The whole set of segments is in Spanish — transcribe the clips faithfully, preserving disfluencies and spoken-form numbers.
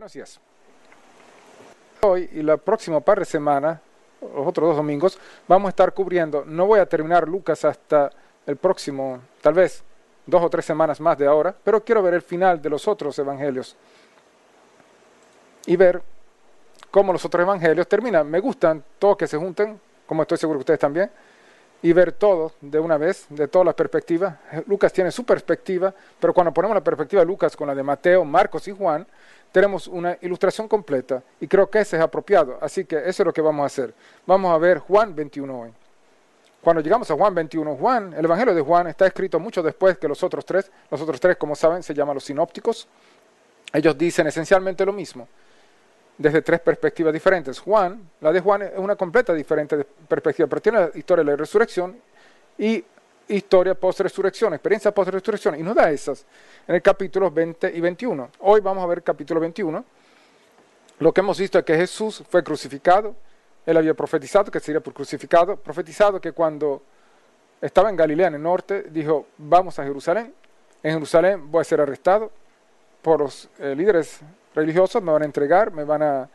Buenos días. Hoy y la próxima par de semanas, los otros dos domingos, vamos a estar cubriendo, no voy a terminar Lucas hasta el próximo, tal vez dos o tres semanas más de ahora, pero quiero ver el final de los otros evangelios y ver cómo los otros evangelios terminan. Me gustan todos que se junten, como estoy seguro que ustedes también, y ver todo de una vez, de todas las perspectivas. Lucas tiene su perspectiva, pero cuando ponemos la perspectiva de Lucas con la de Mateo, Marcos y Juan, tenemos una ilustración completa, y creo que ese es apropiado, así que eso es lo que vamos a hacer. Vamos a ver Juan veintiuno hoy. Cuando llegamos a Juan veintiuno, Juan, el evangelio de Juan está escrito mucho después que los otros tres. Los otros tres, como saben, se llaman los sinópticos. Ellos dicen esencialmente lo mismo, desde tres perspectivas diferentes. Juan, la de Juan es una completa diferente perspectiva, pero tiene la historia de la resurrección y historia post-resurrección, experiencia post-resurrección, y nos da esas en el capítulo veinte y veintiuno. Hoy vamos a ver el capítulo veintiuno. Lo que hemos visto es que Jesús fue crucificado. Él había profetizado que sería por crucificado, profetizado que cuando estaba en Galilea, en el norte, dijo, vamos a Jerusalén. En Jerusalén voy a ser arrestado por los eh, líderes religiosos, me van a entregar, me van a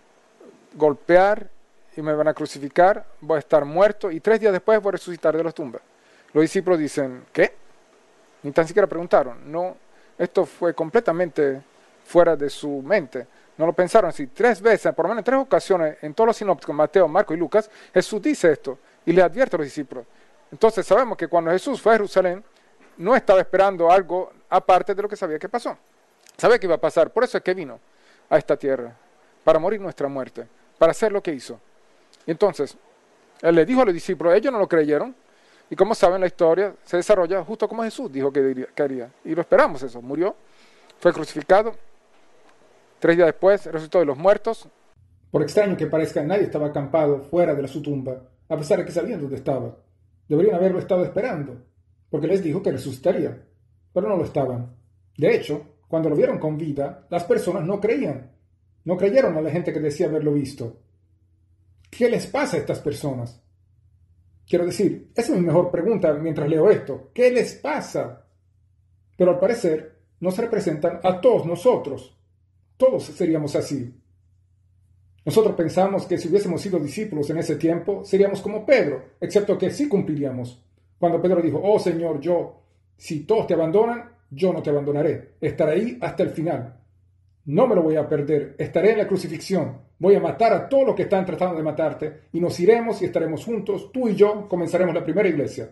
golpear y me van a crucificar, voy a estar muerto y tres días después voy a resucitar de las tumbas. Los discípulos dicen, ¿qué? Ni tan siquiera preguntaron. No, esto fue completamente fuera de su mente. No lo pensaron así. Tres veces, por lo menos en tres ocasiones, en todos los sinópticos, Mateo, Marcos y Lucas, Jesús dice esto y le advierte a los discípulos. Entonces sabemos que cuando Jesús fue a Jerusalén, no estaba esperando algo aparte de lo que sabía que pasó. Sabía que iba a pasar, por eso es que vino a esta tierra, para morir nuestra muerte, para hacer lo que hizo. Y entonces, él le dijo a los discípulos, ellos no lo creyeron, y como saben, la historia se desarrolla justo como Jesús dijo que, diría, que haría. Y lo esperamos eso, murió, fue crucificado, tres días después resucitó de los muertos. Por extraño que parezca, nadie estaba acampado fuera de su tumba, a pesar de que sabían dónde estaba. Deberían haberlo estado esperando, porque les dijo que resucitaría, pero no lo estaban. De hecho, cuando lo vieron con vida, las personas no creían. No creyeron a la gente que decía haberlo visto. ¿Qué les pasa a estas personas? Quiero decir, esa es mi mejor pregunta mientras leo esto. ¿Qué les pasa? Pero al parecer, nos representan a todos nosotros. Todos seríamos así. Nosotros pensamos que si hubiésemos sido discípulos en ese tiempo, seríamos como Pedro, excepto que sí cumpliríamos. Cuando Pedro dijo, oh Señor, yo, si todos te abandonan, yo no te abandonaré. Estaré ahí hasta el final. No me lo voy a perder. Estaré en la crucifixión. Voy a matar a todos los que están tratando de matarte y nos iremos y estaremos juntos. Tú y yo comenzaremos la primera iglesia.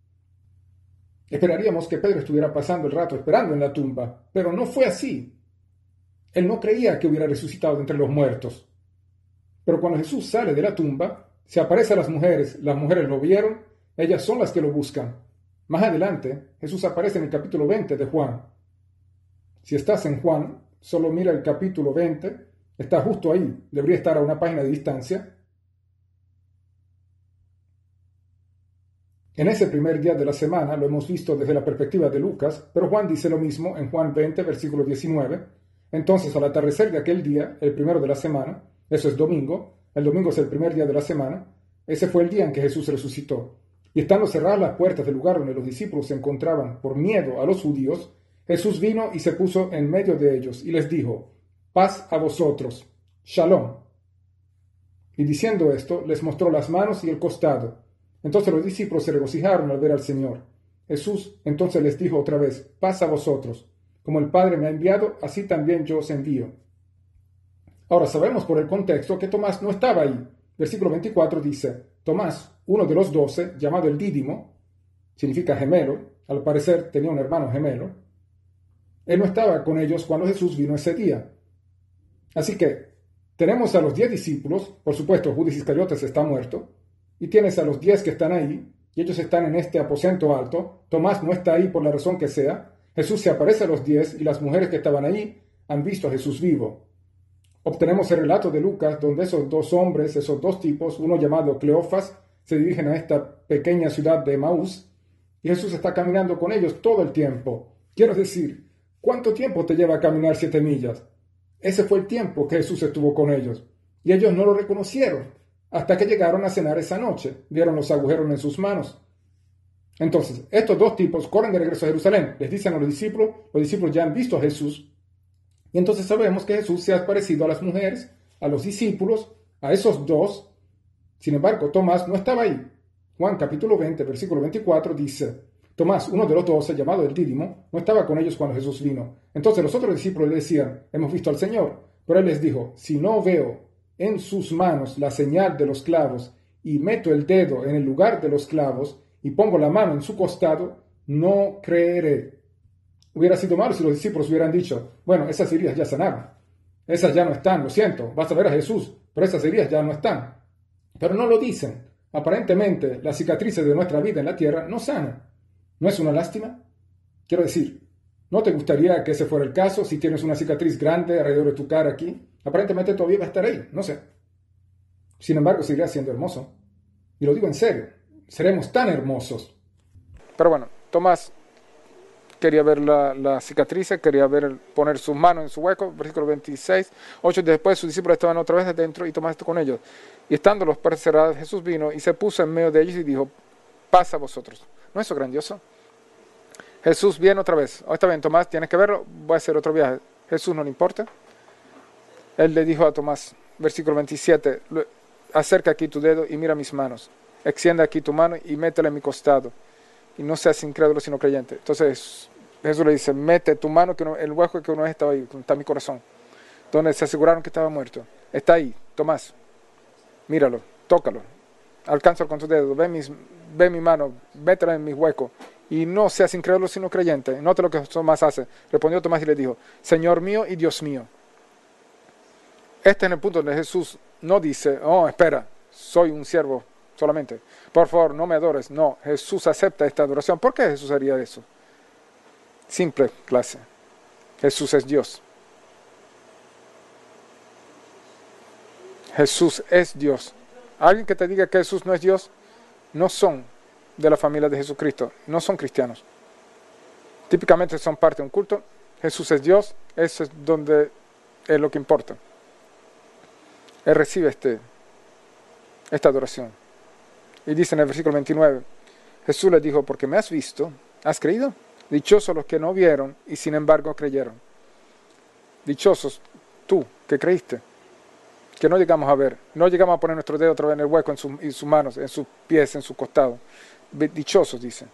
Esperaríamos que Pedro estuviera pasando el rato esperando en la tumba, pero no fue así. Él no creía que hubiera resucitado de entre los muertos. Pero cuando Jesús sale de la tumba, se aparece a las mujeres. Las mujeres lo vieron. Ellas son las que lo buscan. Más adelante, Jesús aparece en el capítulo veinte de Juan. Si estás en Juan, solo mira el capítulo veinte, está justo ahí, debería estar a una página de distancia. En ese primer día de la semana, lo hemos visto desde la perspectiva de Lucas, pero Juan dice lo mismo en Juan veinte, versículo diecinueve. Entonces, al atardecer de aquel día, el primero de la semana, eso es domingo, el domingo es el primer día de la semana, ese fue el día en que Jesús resucitó. Y estando cerradas las puertas del lugar donde los discípulos se encontraban por miedo a los judíos, Jesús vino y se puso en medio de ellos y les dijo, paz a vosotros, shalom. Y diciendo esto, les mostró las manos y el costado. Entonces los discípulos se regocijaron al ver al Señor. Jesús entonces les dijo otra vez, paz a vosotros. Como el Padre me ha enviado, así también yo os envío. Ahora sabemos por el contexto que Tomás no estaba ahí. Versículo veinticuatro dice, Tomás, uno de los doce, llamado el Dídimo, significa gemelo, al parecer tenía un hermano gemelo, él no estaba con ellos cuando Jesús vino ese día. Así que tenemos a los diez discípulos, por supuesto Judas Iscariotes está muerto, y tienes a los diez que están ahí, y ellos están en este aposento alto, Tomás no está ahí por la razón que sea, Jesús se aparece a los diez y las mujeres que estaban ahí han visto a Jesús vivo. Obtenemos el relato de Lucas donde esos dos hombres, esos dos tipos, uno llamado Cleofas, se dirigen a esta pequeña ciudad de Emaús y Jesús está caminando con ellos todo el tiempo. Quiero decir, ¿cuánto tiempo te lleva a caminar siete millas? Ese fue el tiempo que Jesús estuvo con ellos y ellos no lo reconocieron hasta que llegaron a cenar esa noche. Vieron los agujeros en sus manos. Entonces, estos dos tipos corren de regreso a Jerusalén. Les dicen a los discípulos, los discípulos ya han visto a Jesús. Y entonces sabemos que Jesús se ha parecido a las mujeres, a los discípulos, a esos dos. Sin embargo, Tomás no estaba ahí. Juan capítulo veinte, versículo veinticuatro dice, Tomás, uno de los doce, llamado el Dídimo, no estaba con ellos cuando Jesús vino. Entonces los otros discípulos le decían, hemos visto al Señor. Pero él les dijo, si no veo en sus manos la señal de los clavos y meto el dedo en el lugar de los clavos y pongo la mano en su costado, no creeré. Hubiera sido malo si los discípulos hubieran dicho, bueno, esas heridas ya sanaron. Esas ya no están, lo siento, vas a ver a Jesús, pero esas heridas ya no están. Pero no lo dicen. Aparentemente, las cicatrices de nuestra vida en la tierra no sanan. ¿No es una lástima? Quiero decir, ¿no te gustaría que ese fuera el caso si tienes una cicatriz grande alrededor de tu cara aquí? Aparentemente todavía va a estar ahí, no sé. Sin embargo, seguirá siendo hermoso. Y lo digo en serio, seremos tan hermosos. Pero bueno, Tomás quería ver la, la cicatriz, quería ver, poner sus manos en su hueco, versículo veintiséis, ocho días después sus discípulos estaban otra vez adentro y Tomás estuvo con ellos. Y estando los puertas cerradas, Jesús vino y se puso en medio de ellos y dijo, pasa a vosotros. ¿No es eso grandioso? Jesús viene otra vez. Oh, está bien, Tomás, tienes que verlo, voy a hacer otro viaje. Jesús no le importa. Él le dijo a Tomás, versículo veintisiete, acerca aquí tu dedo y mira mis manos. Extiende aquí tu mano y métela en mi costado. Y no seas incrédulo sino creyente. Entonces Jesús le dice, mete tu mano, que no, el hueco que una vez estaba ahí, donde está mi corazón, donde se aseguraron que estaba muerto. Está ahí, Tomás, míralo, tócalo, alcánzalo con tu dedo, ve, mis, ve mi mano, métela en mi hueco. Y no seas incrédulo sino creyente. Note lo que Tomás hace. Respondió Tomás y le dijo, Señor mío y Dios mío. Este es el punto donde Jesús no dice, oh, espera, soy un siervo solamente. Por favor, no me adores. No, Jesús acepta esta adoración. ¿Por qué Jesús haría eso? Simple clase. Jesús es Dios. Jesús es Dios. Alguien que te diga que Jesús no es Dios, no son de la familia de Jesucristo, no son cristianos. Típicamente son parte de un culto. Jesús es Dios, eso es donde es lo que importa. Él recibe este, esta adoración. Y dice en el versículo veintinueve, Jesús le dijo, porque me has visto, ¿has creído? Dichosos los que no vieron y sin embargo creyeron. Dichosos tú que creíste, que no llegamos a ver, no llegamos a poner nuestro dedo otra vez en el hueco, en, su, en sus manos, en sus pies, en su costado. Dichosos, dice.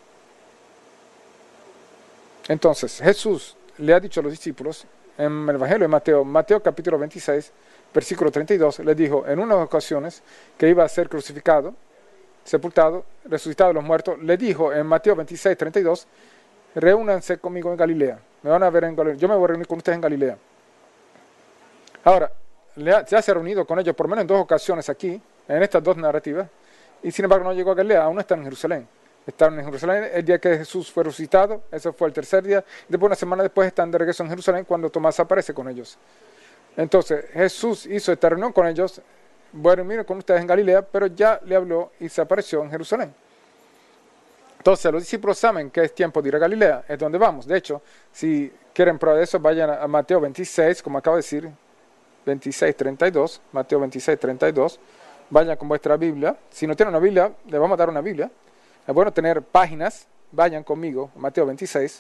Entonces, Jesús le ha dicho a los discípulos, en el Evangelio de Mateo, Mateo capítulo veintiséis, versículo treinta y dos, les dijo en unas ocasiones que iba a ser crucificado, sepultado, resucitado de los muertos. Le dijo en Mateo veintiséis, treinta y dos, reúnanse conmigo en Galilea. Me van a ver en Galilea. Yo me voy a reunir con ustedes en Galilea. Ahora, ya se ha reunido con ellos por menos en dos ocasiones aquí, en estas dos narrativas, y sin embargo no llegó a Galilea, aún están en Jerusalén. Están en Jerusalén el día que Jesús fue resucitado, ese fue el tercer día, y después una semana después están de regreso en Jerusalén cuando Tomás aparece con ellos. Entonces Jesús hizo esta reunión con ellos, voy a reunirme con ustedes en Galilea, pero ya le habló y se apareció en Jerusalén. Entonces los discípulos saben que es tiempo de ir a Galilea, es donde vamos. De hecho, si quieren prueba de eso, vayan a Mateo veintiséis, como acabo de decir, veintiséis, treinta y dos, Mateo veintiséis, treinta y dos, vayan con vuestra Biblia. Si no tienen una Biblia, les vamos a dar una Biblia. Es bueno tener páginas, vayan conmigo, Mateo veintiséis,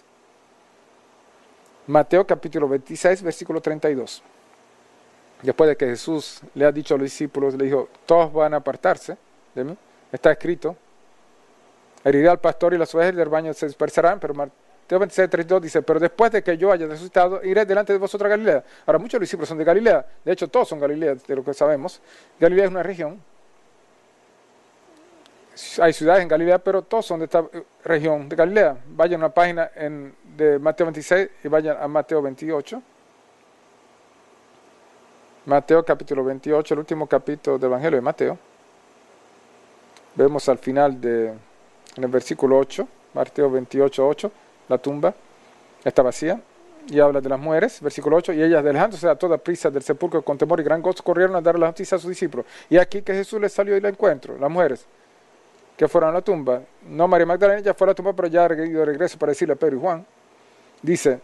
Mateo capítulo veintiséis, versículo treinta y dos. Después de que Jesús le ha dicho a los discípulos, le dijo, todos van a apartarse de mí, está escrito, heriré al pastor y las ovejas del rebaño se dispersarán, pero Mateo veintiséis, treinta y dos dice, pero después de que yo haya resucitado, iré delante de vosotros a Galilea. Ahora, muchos de los discípulos son de Galilea, de hecho todos son Galilea, de lo que sabemos. Galilea es una región, hay ciudades en Galilea, pero todos son de esta región de Galilea. Vayan a una página en, de Mateo veintiséis y vayan a Mateo veintiocho. Mateo capítulo veintiocho, el último capítulo del Evangelio de Mateo. Vemos al final de, en el versículo ocho, Mateo veintiocho, ocho, la tumba está vacía y habla de las mujeres, versículo ocho, y ellas alejándose a toda prisa del sepulcro con temor y gran gozo corrieron a dar la noticia a sus discípulos. Y aquí que Jesús les salió y la encuentro, las mujeres que fueron a la tumba, no María Magdalena, ya fue a la tumba, pero ya ha ido de regreso para decirle a Pedro y Juan, dice,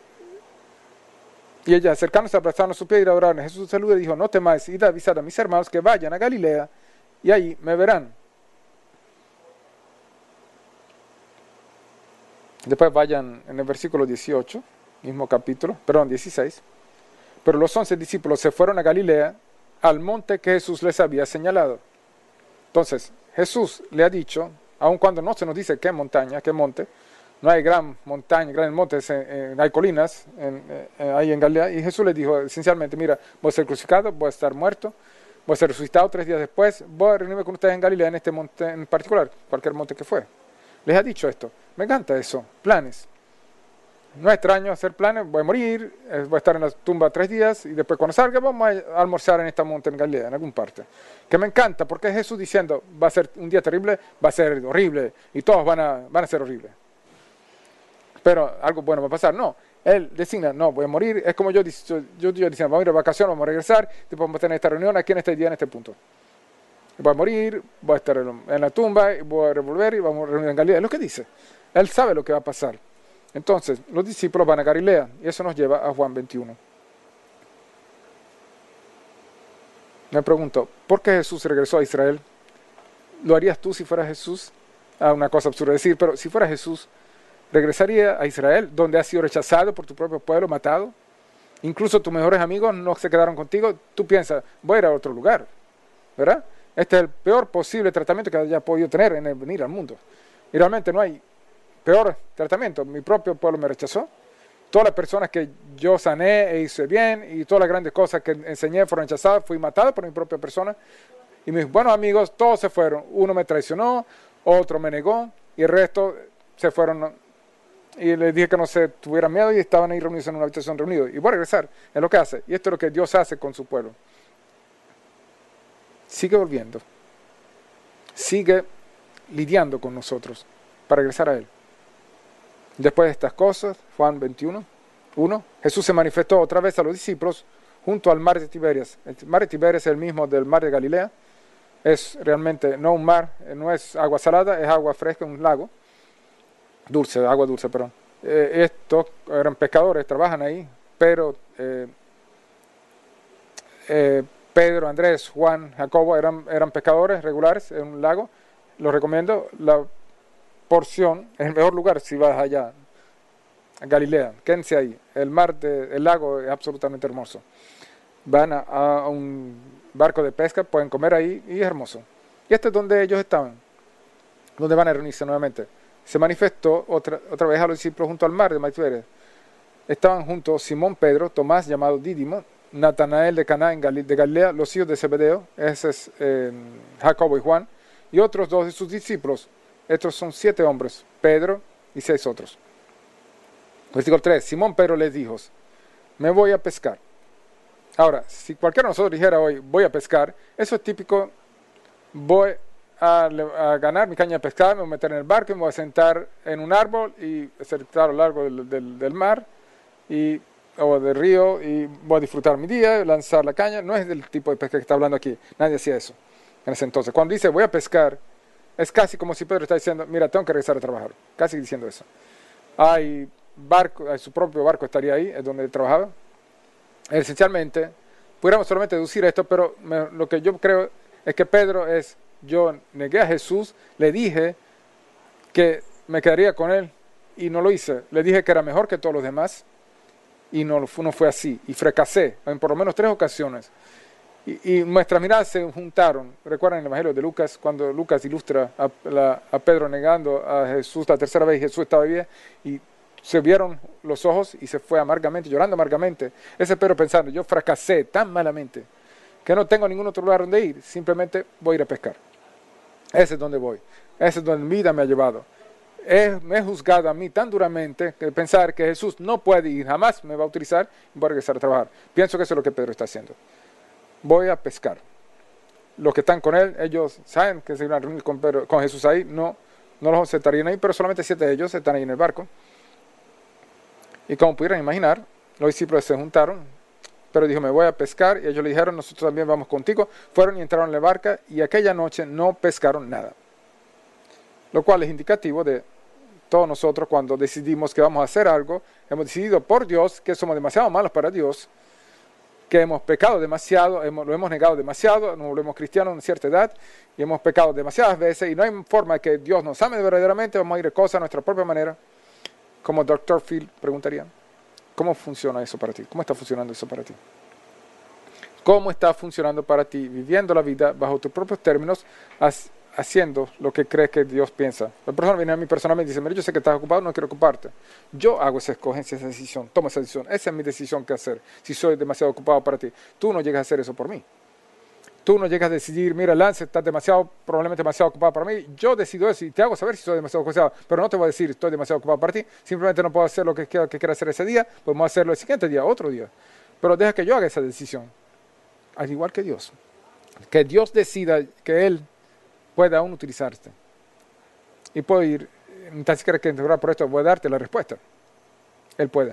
y ellas acercándose abrazaron a su pie y adoraron. Jesús saludó y dijo, no temáis, id a avisar a mis hermanos que vayan a Galilea y ahí me verán. Después vayan en el versículo dieciocho, mismo capítulo, perdón, dieciséis. Pero los once discípulos se fueron a Galilea, al monte que Jesús les había señalado. Entonces, Jesús le ha dicho, aun cuando no se nos dice qué montaña, qué monte, no hay gran montaña, grandes montes, en, en, hay colinas en, en, ahí en Galilea, y Jesús les dijo esencialmente, mira, voy a ser crucificado, voy a estar muerto, voy a ser resucitado tres días después, voy a reunirme con ustedes en Galilea, en este monte en particular, cualquier monte que fue. Les ha dicho esto. Me encanta eso, planes. No es extraño hacer planes, voy a morir, voy a estar en la tumba tres días y después cuando salga vamos a almorzar en esta monte en Galilea, en alguna parte. Que me encanta porque es Jesús diciendo, va a ser un día terrible, va a ser horrible y todos van a, van a ser horribles. Pero algo bueno va a pasar. No, él designa, no, voy a morir, es como yo, yo, yo, yo diciendo, vamos a ir de vacaciones, vamos a regresar, después vamos a tener esta reunión aquí en este día, en este punto. Voy a morir, voy a estar en la tumba, voy a revolver y vamos a reunir en Galilea. Es lo que dice. Él sabe lo que va a pasar. Entonces, los discípulos van a Galilea y eso nos lleva a Juan veintiuno. Me pregunto, ¿por qué Jesús regresó a Israel? ¿Lo harías tú si fuera Jesús? Ah, una cosa absurda decir, pero si fuera Jesús, ¿regresaría a Israel, donde has sido rechazado por tu propio pueblo, matado? Incluso tus mejores amigos no se quedaron contigo. Tú piensas, voy a ir a otro lugar, ¿verdad? Este es el peor posible tratamiento que haya podido tener en el venir al mundo. Y realmente no hay peor tratamiento. Mi propio pueblo me rechazó. Todas las personas que yo sané e hice bien y todas las grandes cosas que enseñé fueron rechazadas. Fui matado por mi propia persona. Y mis buenos amigos, todos se fueron. Uno me traicionó, otro me negó y el resto se fueron. Y les dije que no se tuvieran miedo y estaban ahí reunidos en una habitación reunidos. Y voy a regresar. Es lo que hace. Y esto es lo que Dios hace con su pueblo. Sigue volviendo. Sigue lidiando con nosotros para regresar a Él. Después de estas cosas, Juan veintiuno, uno, Jesús se manifestó otra vez a los discípulos junto al mar de Tiberias. El mar de Tiberias es el mismo del mar de Galilea. Es realmente no un mar, no es agua salada, es agua fresca, un lago. Dulce, agua dulce, perdón. Eh, estos eran pescadores, trabajan ahí, pero eh, eh, Pedro, Andrés, Juan, Jacobo eran, eran pescadores regulares en un lago. Los recomiendo. La porción es el mejor lugar si vas allá a Galilea. Quédense ahí. El mar, de, el lago es absolutamente hermoso. Van a, a un barco de pesca, pueden comer ahí y es hermoso. Y este es donde ellos estaban, donde van a reunirse nuevamente. Se manifestó otra, otra vez a los discípulos junto al mar de Tiberias. Estaban juntos Simón Pedro, Tomás llamado Dídimo, Natanael de Caná en Gal- de Galilea, los hijos de Zebedeo, ese es eh, Jacobo y Juan, y otros dos de sus discípulos. Estos son siete hombres, Pedro y seis otros. Versículo tres, Simón Pedro les dijo, me voy a pescar. Ahora, si cualquiera de nosotros dijera hoy, voy a pescar, eso es típico, voy a, a ganar mi caña de pescar, me voy a meter en el barco, me voy a sentar en un árbol y sentar a lo largo del, del, del mar y, o del río y voy a disfrutar mi día, lanzar la caña. No es del tipo de pesca que está hablando aquí, nadie hacía eso en ese entonces. Cuando dice voy a pescar, es casi como si Pedro está diciendo, mira, tengo que regresar a trabajar, casi diciendo eso. Hay barco, hay su propio barco estaría ahí, es donde él trabajaba. Esencialmente, pudiéramos solamente deducir esto, pero me, lo que yo creo es que Pedro es, yo negué a Jesús, le dije que me quedaría con él y no lo hice. Le dije que era mejor que todos los demás y no, no fue así. Y fracasé en por lo menos tres ocasiones. Y, y nuestras miradas se juntaron. Recuerdan el Evangelio de Lucas, cuando Lucas ilustra a, la, a Pedro negando a Jesús la tercera vez y Jesús estaba bien y se vieron los ojos y se fue amargamente, llorando amargamente. Ese Pedro pensando, yo fracasé tan malamente que no tengo ningún otro lugar donde ir, simplemente voy a ir a pescar. Ese es donde voy, ese es donde mi vida me ha llevado. He, me he juzgado a mí tan duramente que pensar que Jesús no puede ir, jamás me va a utilizar y voy a regresar a trabajar. Pienso que eso es lo que Pedro está haciendo. Voy a pescar. Los que están con él, ellos saben que se iban a reunir con, Pedro, con Jesús ahí, no, no los aceptarían ahí, pero solamente siete de ellos están ahí en el barco. Y como pudieran imaginar, los discípulos se juntaron, pero dijo, me voy a pescar, y ellos le dijeron, nosotros también vamos contigo. Fueron y entraron en la barca, y aquella noche no pescaron nada. Lo cual es indicativo de todos nosotros cuando decidimos que vamos a hacer algo, hemos decidido por Dios que somos demasiado malos para Dios, que hemos pecado demasiado, hemos, lo hemos negado demasiado, nos volvemos cristianos en cierta edad, y hemos pecado demasiadas veces, y no hay forma de que Dios nos ame verdaderamente, vamos a ir a cosas a nuestra propia manera. Como doctor Phil preguntaría, ¿Cómo funciona eso para ti? ¿Cómo está funcionando eso para ti? ¿Cómo está funcionando para ti viviendo la vida bajo tus propios términos, haciendo lo que crees que Dios piensa? La persona viene a mí personalmente y dice, mira, yo sé que estás ocupado, no quiero ocuparte. Yo hago esa escogencia, esa decisión, tomo esa decisión. Esa es mi decisión que hacer, si soy demasiado ocupado para ti. Tú no llegas a hacer eso por mí. Tú no llegas a decidir, mira, Lance, estás demasiado, probablemente demasiado ocupado para mí. Yo decido eso y te hago saber si soy demasiado ocupado, pero no te voy a decir, estoy demasiado ocupado para ti. Simplemente no puedo hacer lo que quiera, que quiera hacer ese día, podemos hacerlo el siguiente día, otro día. Pero deja que yo haga esa decisión. Al igual que Dios. Que Dios decida que Él pueda aún utilizarte. Y puedo ir, ni siquiera que orar por esto, voy a darte la respuesta. Él puede.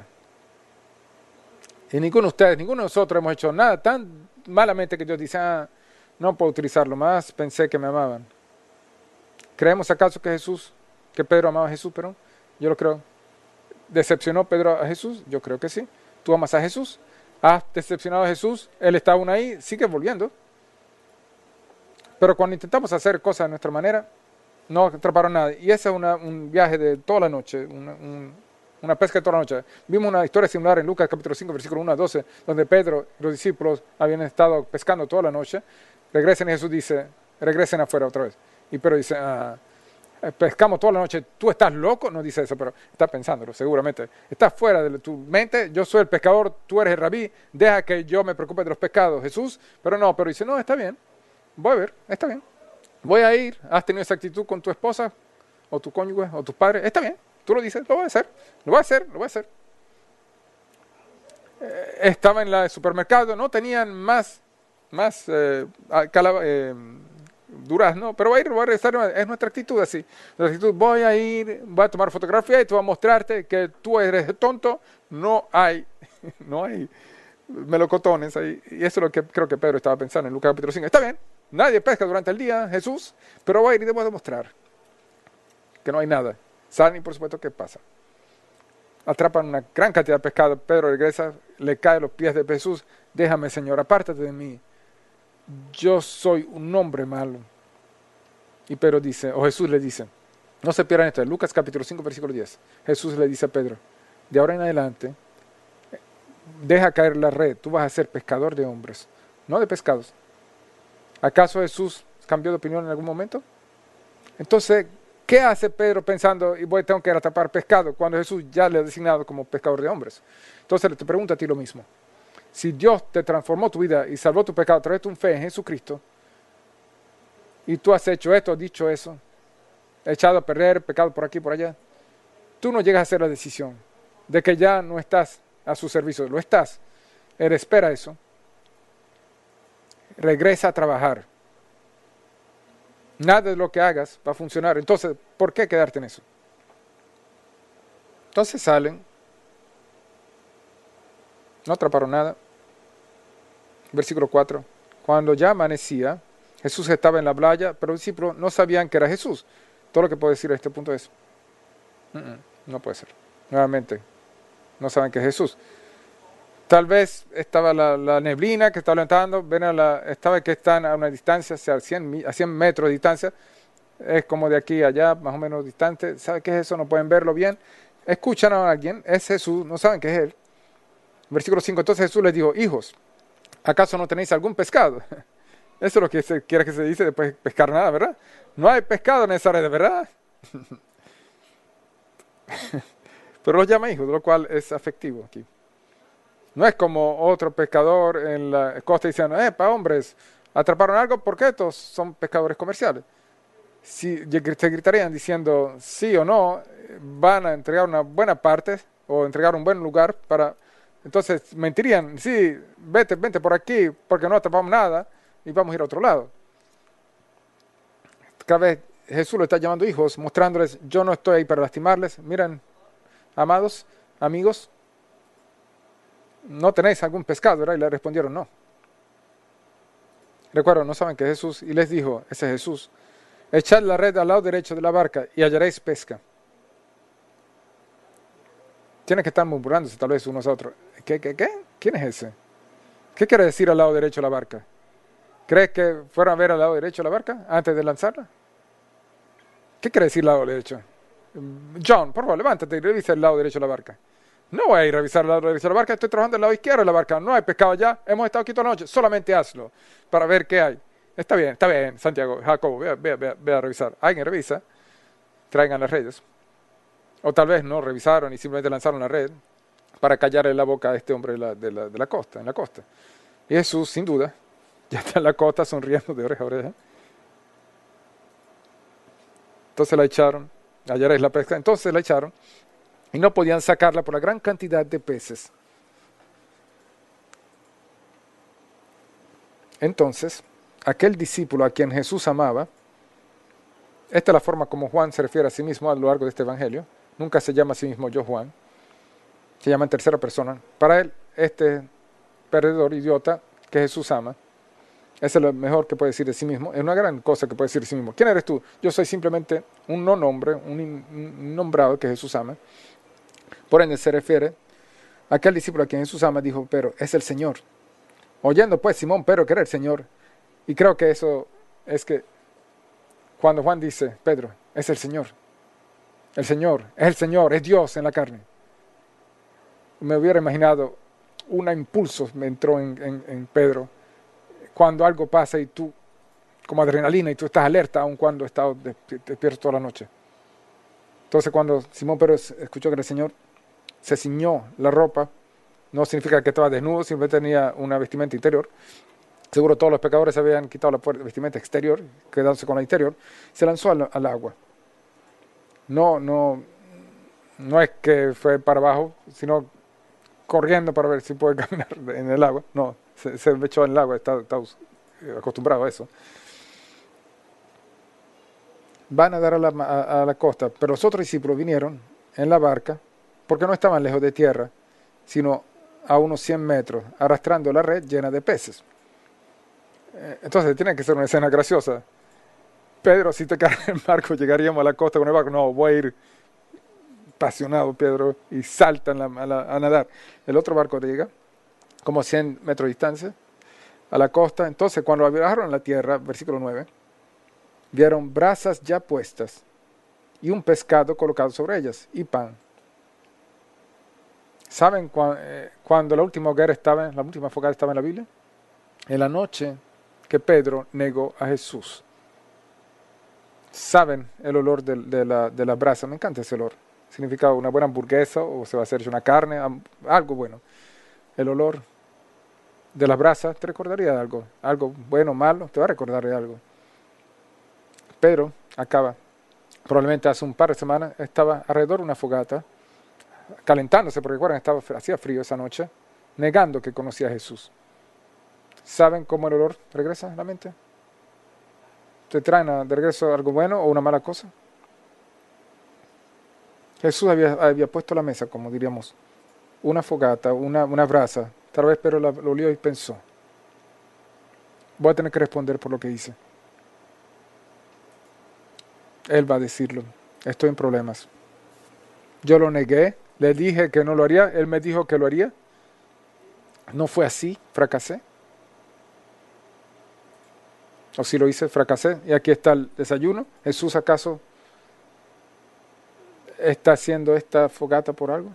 Y ninguno de ustedes, ninguno de nosotros hemos hecho nada tan malamente que Dios dice, ah, no puedo utilizarlo más, pensé que me amaban. ¿Creemos acaso que Jesús, que Pedro amaba a Jesús? Pero yo lo creo. ¿Decepcionó Pedro a Jesús? Yo creo que sí. ¿Tú amas a Jesús? ¿Has decepcionado a Jesús? Él está aún ahí, sigue volviendo. Pero cuando intentamos hacer cosas de nuestra manera, no atraparon nada. Y ese es una, un viaje de toda la noche, una, un, una pesca de toda la noche. Vimos una historia similar en Lucas capítulo cinco, versículo uno a doce, donde Pedro y los discípulos habían estado pescando toda la noche. Regresan y Jesús dice, regresen afuera otra vez. Y Pedro dice, ah, pescamos toda la noche, ¿tú estás loco? No dice eso, pero está pensándolo, seguramente. Estás fuera de tu mente, yo soy el pescador, tú eres el rabí, deja que yo me preocupe de los pescados, Jesús. Pero no, pero dice, no, está bien, voy a ver, está bien. Voy a ir, has tenido esa actitud con tu esposa, o tu cónyuge, o tus padres, está bien, tú lo dices, lo voy a hacer, lo voy a hacer, lo voy a hacer. Eh, estaba en el supermercado, no tenían más, más eh, calab eh, durazno, pero voy a ir, voy a regresar, es nuestra actitud así. Nuestra actitud, voy a ir, voy a tomar fotografía y te voy a mostrarte que tú eres tonto, no hay, no hay melocotones ahí. Y eso es lo que creo que Pedro estaba pensando en Lucas capítulo cinco. Está bien, nadie pesca durante el día, Jesús, pero voy a ir y te voy a demostrar que no hay nada. Salen y por supuesto, ¿qué pasa? Atrapan una gran cantidad de pescado, Pedro regresa, le cae a los pies de Jesús, déjame Señor, apártate de mí. Yo soy un hombre malo. Y Pedro dice, o Jesús le dice, no se pierdan esto, Lucas capítulo cinco, versículo diez. Jesús le dice a Pedro, de ahora en adelante, deja caer la red, tú vas a ser pescador de hombres, no de pescados. ¿Acaso Jesús cambió de opinión en algún momento? Entonces, ¿qué hace Pedro pensando, y voy, tengo que ir a atrapar pescado, cuando Jesús ya le ha designado como pescador de hombres? Entonces, te pregunto a ti lo mismo. Si Dios te transformó tu vida y salvó tu pecado a través de tu fe en Jesucristo, y tú has hecho esto, has dicho eso, echado a perder, pecado por aquí, por allá, tú no llegas a hacer la decisión de que ya no estás a su servicio, lo estás. Él espera eso. Regresa a trabajar. Nada de lo que hagas va a funcionar. Entonces, ¿por qué quedarte en eso? Entonces salen, no atraparon nada. Versículo cuatro. Cuando ya amanecía, Jesús estaba en la playa, pero los discípulos no sabían que era Jesús. Todo lo que puedo decir a este punto es, mm, mm, no puede ser. Nuevamente, no saben que es Jesús. Tal vez estaba la, la neblina que estaba levantando, ven a la, estaba que están a una distancia, o sea, a cien, a cien metros de distancia, es como de aquí a allá, más o menos distante. ¿Saben qué es eso? No pueden verlo bien. Escuchan a alguien, es Jesús, no saben que es Él. Versículo cinco, entonces Jesús les dijo, hijos, ¿acaso no tenéis algún pescado? Eso es lo que se quiere que se dice después de pescar nada, ¿verdad? No hay pescado en esa red, ¿verdad? Pero los llama hijos, lo cual es afectivo aquí. No es como otro pescador en la costa diciendo, eh, pa' hombres, atraparon algo, ¿por qué estos son pescadores comerciales? Si se gritarían diciendo sí o no, van a entregar una buena parte o entregar un buen lugar para... Entonces mentirían, sí, vete, vente por aquí porque no atrapamos nada y vamos a ir a otro lado. Cada vez Jesús lo está llamando hijos, mostrándoles, yo no estoy ahí para lastimarles. Miren, amados, amigos, ¿no tenéis algún pescado? ¿Verdad? Y le respondieron no. Recuerden, no saben que es Jesús, y les dijo, ese es Jesús, echad la red al lado derecho de la barca y hallaréis pesca. Tienen que estar murmurándose tal vez unos a otros. ¿Qué, qué, qué? ¿Quién es ese? ¿Qué quiere decir al lado derecho de la barca? ¿Crees que fueron a ver al lado derecho de la barca antes de lanzarla? ¿Qué quiere decir lado derecho? John, por favor, levántate y revisa el lado derecho de la barca. No voy a ir a revisar la, revisar la barca, estoy trabajando del lado izquierdo de la barca, no hay pescado allá, hemos estado aquí toda la noche, solamente hazlo para ver qué hay. Está bien, está bien, Santiago, Jacobo, ve, ve, ve, ve a revisar. Alguien revisa, traigan las redes. O tal vez no revisaron y simplemente lanzaron la red para callarle la boca a este hombre de la, de la, de la costa, en la costa. Y Jesús, sin duda, ya está en la costa sonriendo de oreja a oreja. Entonces la echaron, hallaréis la pesca, entonces la echaron y no podían sacarla por la gran cantidad de peces. Entonces, aquel discípulo a quien Jesús amaba, esta es la forma como Juan se refiere a sí mismo a lo largo de este evangelio, nunca se llama a sí mismo yo Juan, se llama en tercera persona. Para él, este perdedor, idiota, que Jesús ama, eso es lo mejor que puede decir de sí mismo, es una gran cosa que puede decir de sí mismo. ¿Quién eres tú? Yo soy simplemente un no nombre, un innombrado que Jesús ama. Por ende se refiere a aquel discípulo a quien Jesús ama, dijo, pero es el Señor. Oyendo pues Simón Pedro que era el Señor, y creo que eso es que cuando Juan dice, Pedro, es el Señor, el Señor, es el Señor, es Dios en la carne. Me hubiera imaginado un impulso me entró en, en, en Pedro cuando algo pasa y tú, como adrenalina, y tú estás alerta aun cuando has estado despierto toda la noche. Entonces cuando Simón Pedro escuchó que era el Señor, se ciñó la ropa, no significa que estaba desnudo, simplemente tenía una vestimenta interior. Seguro todos los pecadores habían quitado la vestimenta exterior, quedándose con la interior, se lanzó al, al agua. No, no, no es que fue para abajo, sino corriendo para ver si puede caminar en el agua. No, se, se echó en el agua, está, está acostumbrado a eso. Van a dar a la, a, a la costa, pero los otros discípulos vinieron en la barca, porque no estaban lejos de tierra, sino a unos cien metros, arrastrando la red llena de peces. Entonces tiene que ser una escena graciosa. Pedro, si te cae el barco, llegaríamos a la costa con el barco. No, voy a ir apasionado, Pedro, y salta a, la, a, la, a nadar. El otro barco llega, como a cien metros de distancia, a la costa. Entonces, cuando bajaron a la tierra, versículo nueve, vieron brasas ya puestas y un pescado colocado sobre ellas y pan. ¿Saben cu eh, cuando la última hoguera estaba, la última fogata estaba en la Biblia? En la noche que Pedro negó a Jesús. ¿Saben el olor de, de, la, de la brasa? Me encanta ese olor. Significa una buena hamburguesa o se va a hacer una carne, algo bueno. El olor de las brasas te recordaría de algo. Algo bueno o malo, te va a recordar de algo. Pedro acaba, probablemente hace un par de semanas, estaba alrededor de una fogata, calentándose, porque recuerden, estaba, hacía frío esa noche, negando que conocía a Jesús. ¿Saben cómo el olor regresa a la mente? ¿Te traen de regreso algo bueno o una mala cosa? Jesús había, había puesto la mesa, como diríamos, una fogata, una, una brasa. Tal vez Pedro lo olió y pensó, voy a tener que responder por lo que hice. Él va a decirlo, estoy en problemas. Yo lo negué, le dije que no lo haría, él me dijo que lo haría. No fue así, fracasé. O si lo hice, fracasé. Y aquí está el desayuno. ¿Jesús acaso está haciendo esta fogata por algo?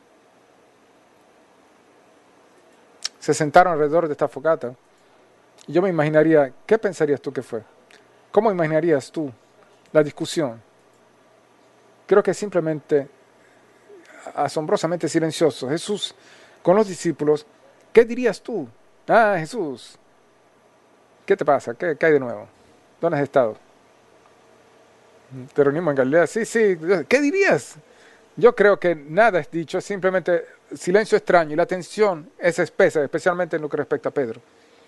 Se sentaron alrededor de esta fogata. Y yo me imaginaría, ¿qué pensarías tú que fue? ¿Cómo imaginarías tú la discusión? Creo que simplemente asombrosamente silencioso. Jesús con los discípulos, ¿qué dirías tú? Ah, Jesús, ¿qué te pasa? ¿Qué, qué hay de nuevo? ¿Dónde has estado? ¿Te reunimos en Galilea? Sí, sí. ¿Qué dirías? Yo creo que nada es dicho, simplemente silencio extraño y la tensión es espesa, especialmente en lo que respecta a Pedro.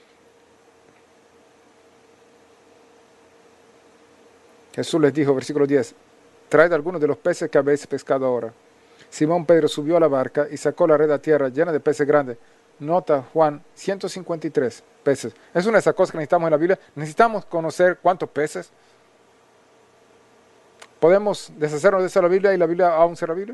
Jesús les dijo, versículo diez, traed algunos de los peces que habéis pescado ahora. Simón Pedro subió a la barca y sacó la red a tierra llena de peces grandes. Nota Juan, ciento cincuenta y tres peces. Es una de esas cosas que necesitamos en la Biblia. Necesitamos conocer cuántos peces. ¿Podemos deshacernos de esa la Biblia y la Biblia aún ser la Biblia?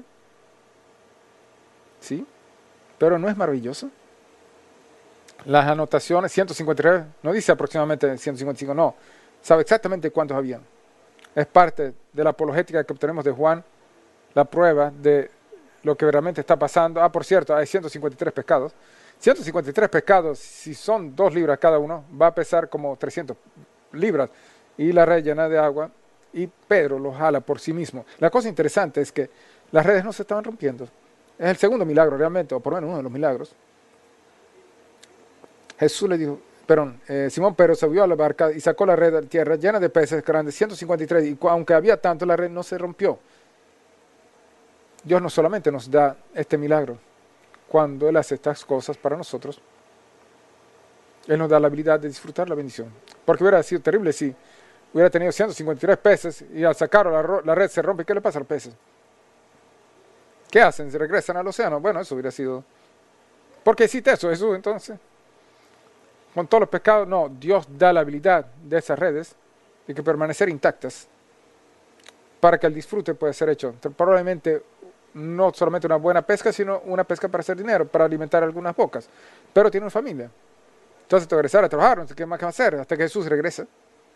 Sí, pero ¿no es maravilloso? Las anotaciones, ciento cincuenta y tres, no dice aproximadamente ciento cincuenta y cinco, no. Sabe exactamente cuántos habían. Es parte de la apologética que obtenemos de Juan, la prueba de lo que realmente está pasando. Ah, por cierto, hay ciento cincuenta y tres pescados. ciento cincuenta y tres pescados, si son dos libras cada uno, va a pesar como trescientas libras. Y la red llena de agua, y Pedro los jala por sí mismo. La cosa interesante es que las redes no se estaban rompiendo. Es el segundo milagro realmente, o por lo menos uno de los milagros. Jesús le dijo, perdón, eh, Simón Pedro subió a la barca y sacó la red de tierra llena de peces grandes, ciento cincuenta y tres, y aunque había tanto, la red no se rompió. Dios no solamente nos da este milagro, cuando Él hace estas cosas para nosotros, Él nos da la habilidad de disfrutar la bendición. Porque hubiera sido terrible si hubiera tenido ciento cincuenta y tres peces y al sacarlo la, la red se rompe. ¿Qué le pasa a los peces? ¿Qué hacen? ¿Se regresan al océano? Bueno, eso hubiera sido... ¿Por qué hiciste eso, Jesús, entonces? Con todos los pescados, no. Dios da la habilidad de esas redes de que permanecer intactas para que el disfrute pueda ser hecho. Entonces, probablemente no solamente una buena pesca, sino una pesca para hacer dinero, para alimentar algunas bocas. Pero tiene una familia. Entonces, te va a regresar a trabajar, no sé qué más que va a hacer, hasta que Jesús regrese.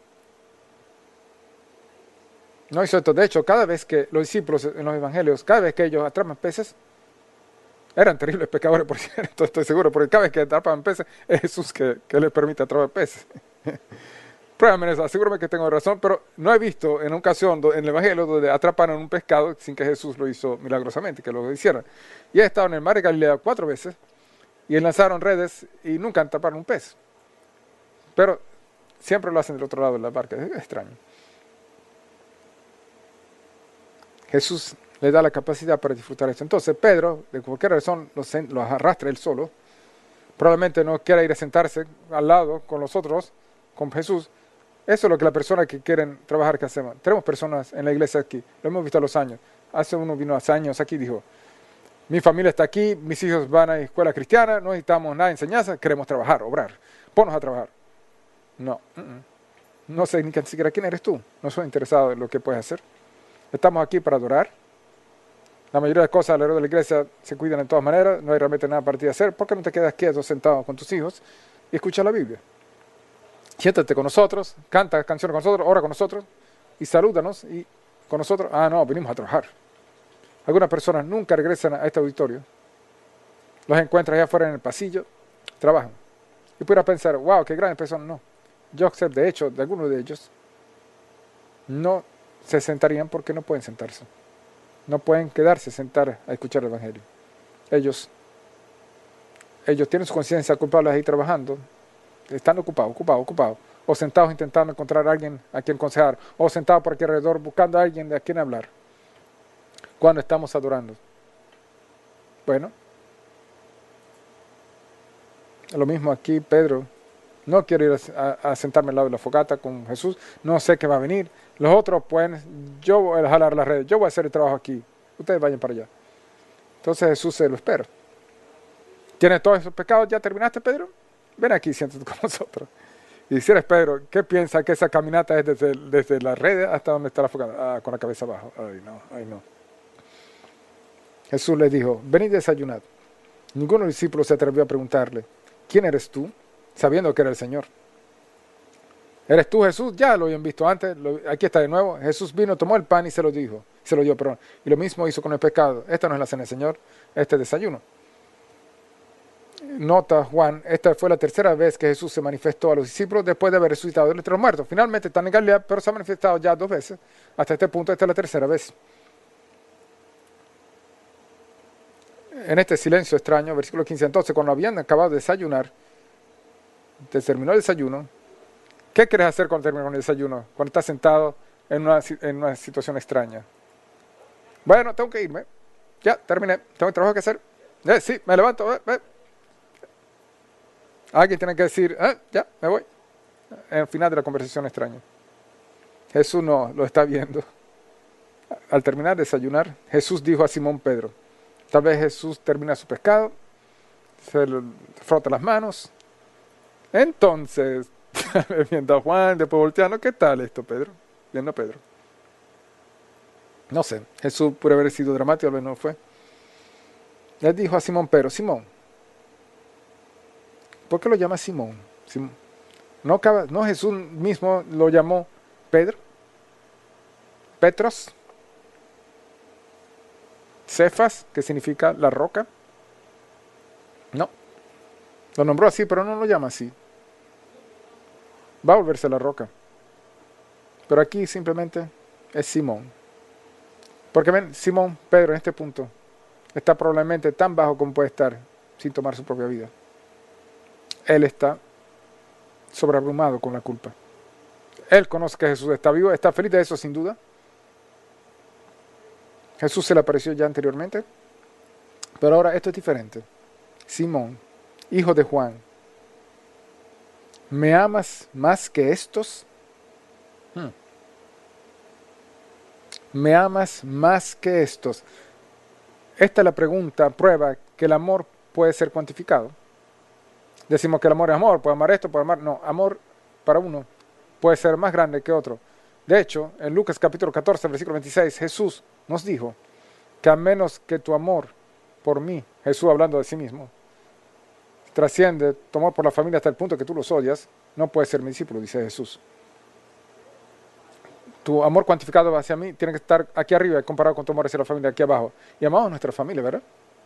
No hizo esto. De hecho, cada vez que los discípulos en los evangelios, cada vez que ellos atrapan peces, eran terribles pescadores, por cierto, estoy seguro, porque cada vez que atrapan peces, es Jesús que, que les permite atrapar peces. Pruébame eso, asegúrame que tengo razón, pero no he visto en una ocasión en el evangelio donde atraparon un pescado sin que Jesús lo hizo milagrosamente, que lo hiciera. Y he estado en el mar de Galilea cuatro veces, y lanzaron redes y nunca atraparon un pez. Pero siempre lo hacen del otro lado de la barca, es extraño. Jesús le da la capacidad para disfrutar esto. Entonces Pedro, de cualquier razón, los, los arrastra él solo. Probablemente no quiera ir a sentarse al lado con los otros, con Jesús. Eso es lo que las personas que quieren trabajar que hacemos. Tenemos personas en la iglesia aquí, lo hemos visto a los años. Hace uno vino hace años aquí y dijo, mi familia está aquí, mis hijos van a escuela cristiana, no necesitamos nada de enseñanza, queremos trabajar, obrar. Ponnos a trabajar. No, uh -uh. no sé ni siquiera quién eres tú. No soy interesado en lo que puedes hacer. Estamos aquí para adorar. La mayoría de las cosas alrededor de la iglesia se cuidan de todas maneras, no hay realmente nada para ti hacer. ¿Por qué no te quedas quieto sentado con tus hijos y escucha la Biblia? Siéntate con nosotros, canta canciones con nosotros, ora con nosotros y salúdanos y con nosotros. Ah, no, venimos a trabajar. Algunas personas nunca regresan a este auditorio. Los encuentras allá afuera en el pasillo, trabajan. Y pudieras pensar, wow, qué grandes personas. No. Yo sé, de hecho, de algunos de ellos, no se sentarían porque no pueden sentarse. No pueden quedarse, sentar a escuchar el Evangelio. Ellos, ellos tienen su conciencia culpable ahí trabajando, están ocupados, ocupados, ocupados, o sentados intentando encontrar a alguien a quien aconsejar, o sentados por aquí alrededor buscando a alguien de a quien hablar, cuando estamos adorando. Bueno, lo mismo aquí, Pedro, no quiero ir a, a, a sentarme al lado de la fogata con Jesús, no sé qué va a venir. Los otros pueden, yo voy a jalar las redes, yo voy a hacer el trabajo aquí, ustedes vayan para allá. Entonces Jesús se lo espera. ¿Tienes todos esos pecados? ¿Ya terminaste, Pedro? Ven aquí, siéntate con nosotros. Y si eres Pedro, ¿qué piensas que esa caminata es desde, desde la red hasta donde está la fogata? Ah, con la cabeza abajo. Ay, no, ay, no. Jesús le dijo, venid y desayunad. Ninguno de los discípulos se atrevió a preguntarle, ¿quién eres tú? Sabiendo que era el Señor. ¿Eres tú, Jesús? Ya lo habían visto antes, lo, aquí está de nuevo. Jesús vino, tomó el pan y se lo dijo, se lo dio, perdón. Y lo mismo hizo con el pescado. Esta no es la cena del Señor, este es desayuno. Nota Juan, esta fue la tercera vez que Jesús se manifestó a los discípulos después de haber resucitado de entre los muertos. Finalmente están en Galilea, pero se ha manifestado ya dos veces. Hasta este punto, esta es la tercera vez. En este silencio extraño, versículo quince, entonces cuando habían acabado de desayunar, terminó el desayuno. ¿Qué quieres hacer cuando terminas con el desayuno? Cuando estás sentado en una, en una situación extraña. Bueno, tengo que irme. Ya, terminé. Tengo trabajo que hacer. Eh, sí, me levanto. Eh, eh. Alguien tiene que decir, eh, ya, me voy. En el final de la conversación extraña. Jesús no lo está viendo. Al terminar de desayunar, Jesús dijo a Simón Pedro. Tal vez Jesús termina su pescado, se frota las manos. Entonces, viendo a Juan, después volteando, ¿qué tal esto, Pedro? Viendo a Pedro. No sé, Jesús puede haber sido dramático, tal vez no fue. Le dijo a Simón Pedro, Simón, ¿por qué lo llama Simón? Simón. ¿No, ¿No Jesús mismo lo llamó Pedro? ¿Petros? Cefas, que significa la roca. No. Lo nombró así, pero no lo llama así. Va a volverse la roca. Pero aquí simplemente es Simón. Porque ven, Simón, Pedro en este punto está probablemente tan bajo como puede estar sin tomar su propia vida. Él está sobreabrumado con la culpa. Él conoce que Jesús está vivo, está feliz de eso sin duda. Jesús se le apareció ya anteriormente. Pero ahora esto es diferente. Simón, hijo de Juan, ¿me amas más que estos? Hmm. ¿Me amas más que estos? Esta es la pregunta, prueba que el amor puede ser cuantificado. Decimos que el amor es amor, puede amar esto, puede amar... No, amor para uno puede ser más grande que otro. De hecho, en Lucas capítulo catorce, versículo veintiséis, Jesús nos dijo que a menos que tu amor por mí, Jesús hablando de sí mismo, trasciende tu amor por la familia hasta el punto que tú los odias, no puedes ser mi discípulo, dice Jesús. Tu amor cuantificado hacia mí tiene que estar aquí arriba comparado con tu amor hacia la familia aquí abajo. Y amamos a nuestra familia, ¿verdad?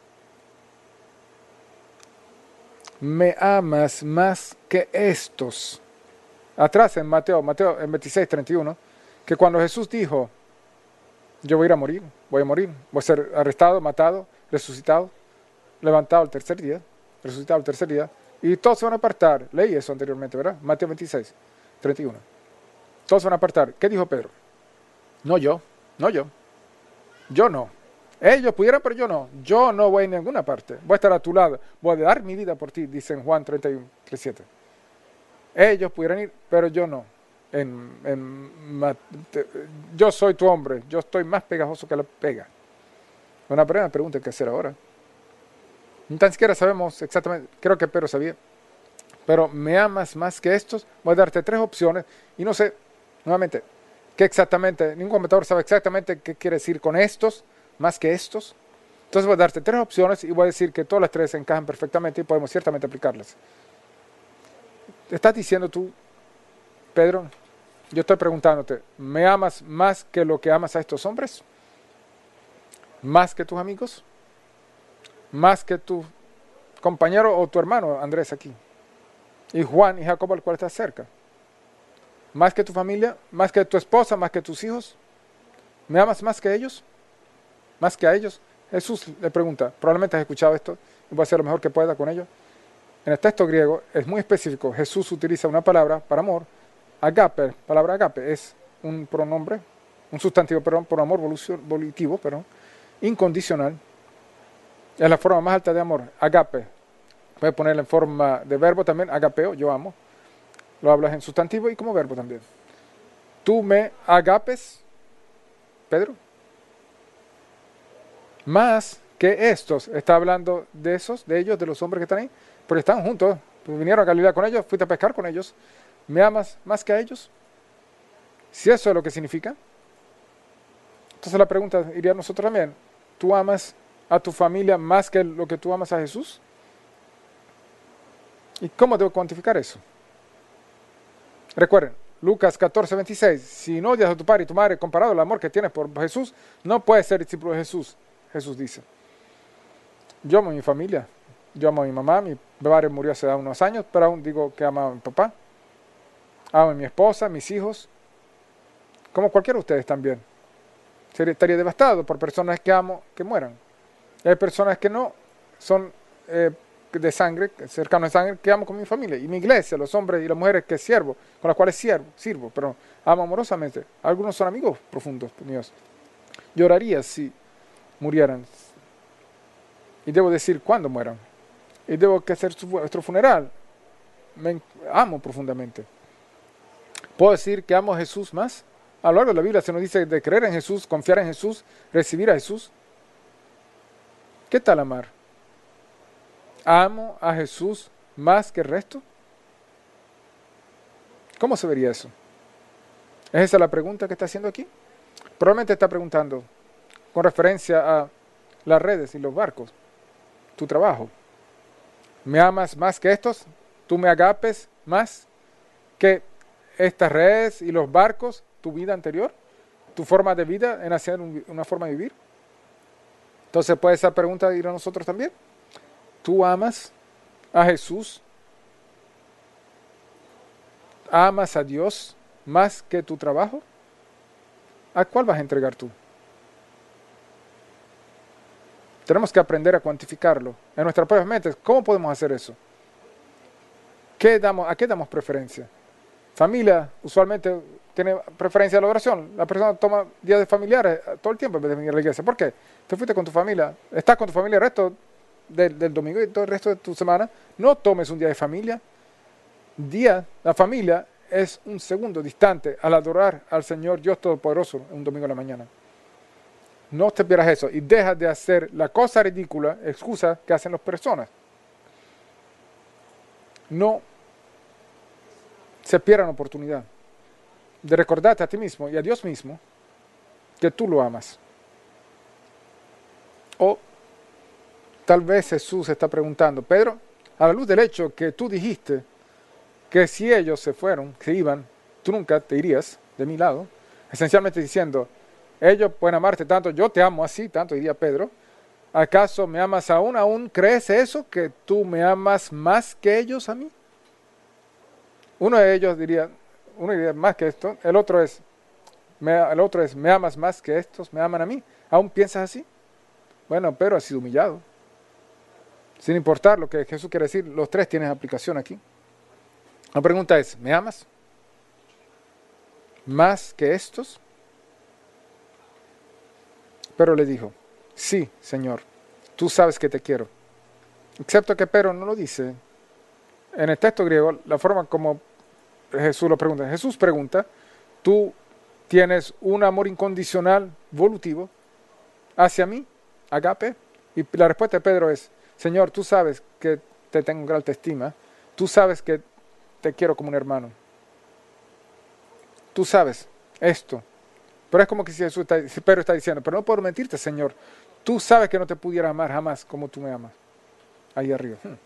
Me amas más que estos. Atrás en Mateo, Mateo en veintiséis, treinta y uno, que cuando Jesús dijo, yo voy a ir a morir, voy a morir, voy a ser arrestado, matado, resucitado, levantado el tercer día, resucitado el tercer día, y todos se van a apartar. Leí eso anteriormente, ¿verdad? Mateo veintiséis, treinta y uno. Todos se van a apartar. ¿Qué dijo Pedro? No yo, no yo, yo no. Ellos pudieran, pero yo no. Yo no voy a ninguna parte. Voy a estar a tu lado. Voy a dar mi vida por ti, dice en Juan treinta y uno, treinta y siete. Ellos pudieran ir, pero yo no. En, en, yo soy tu hombre. Yo estoy más pegajoso que la pega. Una primera pregunta que hacer ahora. Ni tan siquiera sabemos exactamente. Creo que Pedro sabía. Pero ¿me amas más que estos? Voy a darte tres opciones. Y no sé, nuevamente, qué exactamente. Ningún comentador sabe exactamente qué quiere decir con estos. Más que estos. Entonces voy a darte tres opciones y voy a decir que todas las tres encajan perfectamente y podemos ciertamente aplicarlas. ¿Estás diciendo tú, Pedro? Yo estoy preguntándote, ¿me amas más que lo que amas a estos hombres? ¿Más que tus amigos? ¿Más que tu compañero o tu hermano Andrés aquí? Y Juan y Jacobo, al cual estás cerca. ¿Más que tu familia? ¿Más que tu esposa? ¿Más que tus hijos? ¿Me amas más que ellos? Más que a ellos. Jesús le pregunta, probablemente has escuchado esto y voy a hacer lo mejor que pueda con ello. En el texto griego es muy específico. Jesús utiliza una palabra para amor, agape. Palabra agape es un pronombre, un sustantivo, perdón, por amor volitivo, perdón, incondicional. Es la forma más alta de amor, agape. Puedes ponerla en forma de verbo también, agapeo, yo amo. Lo hablas en sustantivo y como verbo también. Tú me agapes, Pedro. Más que estos, está hablando de esos, de ellos, de los hombres que están ahí, porque están juntos, pues vinieron a Galilea con ellos, fuiste a pescar con ellos, ¿me amas más que a ellos? Si eso es lo que significa, entonces la pregunta iría a nosotros también, ¿tú amas a tu familia más que lo que tú amas a Jesús? ¿Y cómo debo cuantificar eso? Recuerden, Lucas catorce, veintiséis, si no odias a tu padre y tu madre comparado al amor que tienes por Jesús, no puedes ser discípulo de Jesús. Jesús dice, yo amo a mi familia, yo amo a mi mamá, mi padre murió hace unos años, pero aún digo que amo a mi papá, amo a mi esposa, mis hijos, como cualquiera de ustedes también. Sería, estaría devastado por personas que amo que mueran. Y hay personas que no son eh, de sangre, cercanos de sangre, que amo con mi familia, y mi iglesia, los hombres y las mujeres que sirvo, con las cuales sirvo, sirvo pero amo amorosamente. Algunos son amigos profundos míos. Lloraría si murieran. Y debo decir cuándo mueran. Y debo que hacer su, nuestro funeral. Me amo profundamente. ¿Puedo decir que amo a Jesús más? A lo largo de la Biblia se nos dice de creer en Jesús, confiar en Jesús, recibir a Jesús. ¿Qué tal amar? ¿Amo a Jesús más que el resto? ¿Cómo se vería eso? ¿Es esa la pregunta que está haciendo aquí? Probablemente está preguntando con referencia a las redes y los barcos, tu trabajo. ¿Me amas más que estos? ¿Tú me agapes más que estas redes y los barcos? ¿Tu vida anterior? ¿Tu forma de vida en hacer un, una forma de vivir? Entonces puede esa pregunta ir a nosotros también. ¿Tú amas a Jesús? ¿Amas a Dios más que tu trabajo? ¿A cuál vas a entregar tú? Tenemos que aprender a cuantificarlo en nuestras propias mentes. ¿Cómo podemos hacer eso? ¿Qué damos, ¿A qué damos preferencia? Familia usualmente tiene preferencia a la oración. La persona toma días de familiares todo el tiempo en vez de venir a la iglesia. ¿Por qué? Te fuiste con tu familia. Estás con tu familia el resto del, del domingo y todo el resto de tu semana. No tomes un día de familia. Día, la familia es un segundo distante al adorar al Señor Dios Todopoderoso un domingo en la mañana. No te pierdas eso y deja de hacer la cosa ridícula, excusa que hacen las personas. No se pierdan oportunidad de recordarte a ti mismo y a Dios mismo que tú lo amas. O tal vez Jesús está preguntando, Pedro, a la luz del hecho que tú dijiste que si ellos se fueron, se iban, tú nunca te irías de mi lado, esencialmente diciendo, ellos pueden amarte tanto, yo te amo así, tanto diría Pedro, ¿acaso me amas aún? ¿Aún crees eso, que tú me amas más que ellos a mí? Uno de ellos diría, uno diría más que esto, el otro es, me, el otro es, ¿me amas más que estos? ¿Me aman a mí? ¿Aún piensas así? Bueno, Pedro ha sido humillado. Sin importar lo que Jesús quiere decir, los tres tienen aplicación aquí. La pregunta es, ¿me amas más que estos? Pero le dijo, sí, Señor, tú sabes que te quiero. Excepto que Pedro no lo dice. En el texto griego, la forma como Jesús lo pregunta. Jesús pregunta, ¿tú tienes un amor incondicional, volutivo, hacia mí, agape? Y la respuesta de Pedro es, Señor, tú sabes que te tengo gran estima, tú sabes que te quiero como un hermano. Tú sabes esto. Pero es como que si, Jesús está, si Pedro está diciendo, pero no puedo mentirte, Señor. Tú sabes que no te pudiera amar jamás como tú me amas. Ahí arriba. Hmm.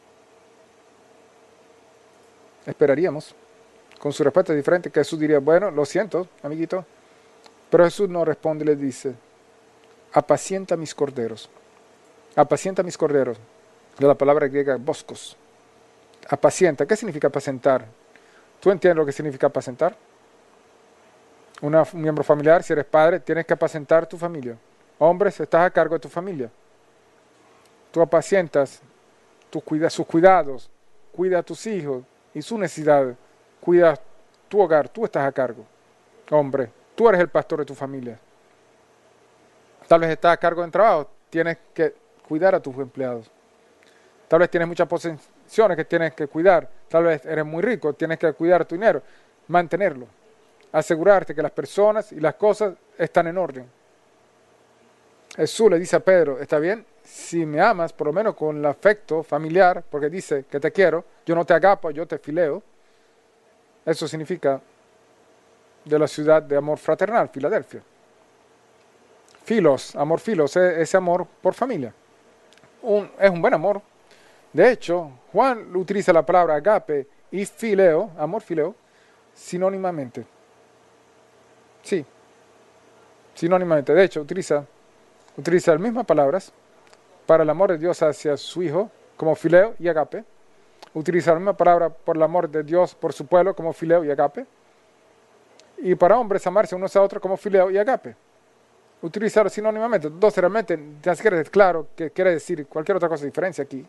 Esperaríamos, con su respuesta diferente, que Jesús diría, bueno, lo siento, amiguito. Pero Jesús no responde y le dice, apacienta mis corderos. Apacienta mis corderos. De la palabra griega, boscos. Apacienta. ¿Qué significa apacentar? ¿Tú entiendes lo que significa apacentar? Una, un miembro familiar, si eres padre, tienes que apacentar tu familia. Hombres, estás a cargo de tu familia. Tú apacientas tu cuida, sus cuidados, cuida a tus hijos y sus necesidades. Cuida tu hogar, tú estás a cargo. Hombre, tú eres el pastor de tu familia. Tal vez estás a cargo del trabajo, tienes que cuidar a tus empleados. Tal vez tienes muchas posesiones que tienes que cuidar. Tal vez eres muy rico, tienes que cuidar tu dinero, mantenerlo. Asegurarte que las personas y las cosas están en orden. Jesús le dice a Pedro, está bien, si me amas, por lo menos con el afecto familiar, porque dice que te quiero, yo no te agapo, yo te fileo. Eso significa de la ciudad de amor fraternal, Filadelfia. Filos, amor filos, es ese amor por familia. Un, es un buen amor. De hecho, Juan utiliza la palabra agape y fileo, amor fileo, sinónimamente. Sí, sinónimamente. De hecho, utiliza, utiliza las mismas palabras para el amor de Dios hacia su Hijo, como fileo y agape. Utiliza la misma palabra por el amor de Dios por su pueblo, como fileo y agape. Y para hombres, amarse unos a otros como fileo y agape. Utilizarlo sinónimamente. Entonces, realmente, tienes que ser claro que quiere decir cualquier otra cosa diferencia aquí.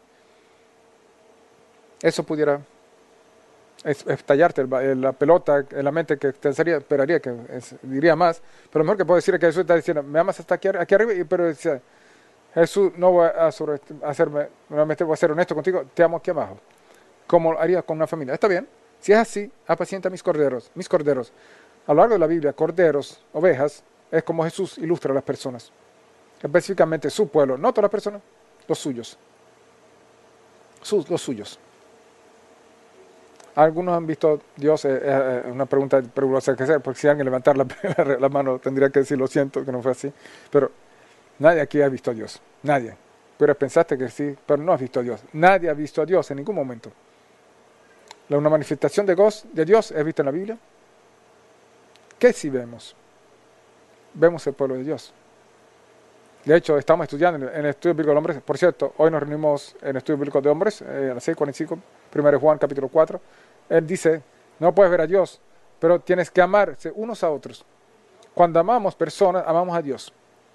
Eso pudiera estallarte la pelota en la mente, que pensaría, esperaría que es, diría más, pero lo mejor que puedo decir es que Jesús está diciendo, me amas hasta aquí, aquí arriba, pero dice, Jesús, no voy a sobre, hacerme, realmente voy a ser honesto contigo, te amo aquí abajo, como haría con una familia. Está bien, si es así, apacienta mis corderos, mis corderos. A lo largo de la Biblia, corderos, ovejas, es como Jesús ilustra a las personas, específicamente su pueblo, no todas las personas, los suyos, sus, los suyos. Algunos han visto a Dios, es eh, eh, una pregunta peligrosa que hacer, porque si alguien levantar la, la, la mano tendría que decir, lo siento, que no fue así. Pero nadie aquí ha visto a Dios, nadie. Pero pensaste que sí, pero no has visto a Dios. Nadie ha visto a Dios en ningún momento. La, una manifestación de, Dios, de Dios es vista en la Biblia. ¿Qué sí vemos? Vemos el pueblo de Dios. De hecho, estamos estudiando en el estudio bíblico de hombres. Por cierto, hoy nos reunimos en el estudio bíblico de hombres, eh, a las seis cuarenta y cinco, primero Juan capítulo cuatro. Él dice, no puedes ver a Dios, pero tienes que amarse unos a otros. Cuando amamos personas, amamos a Dios.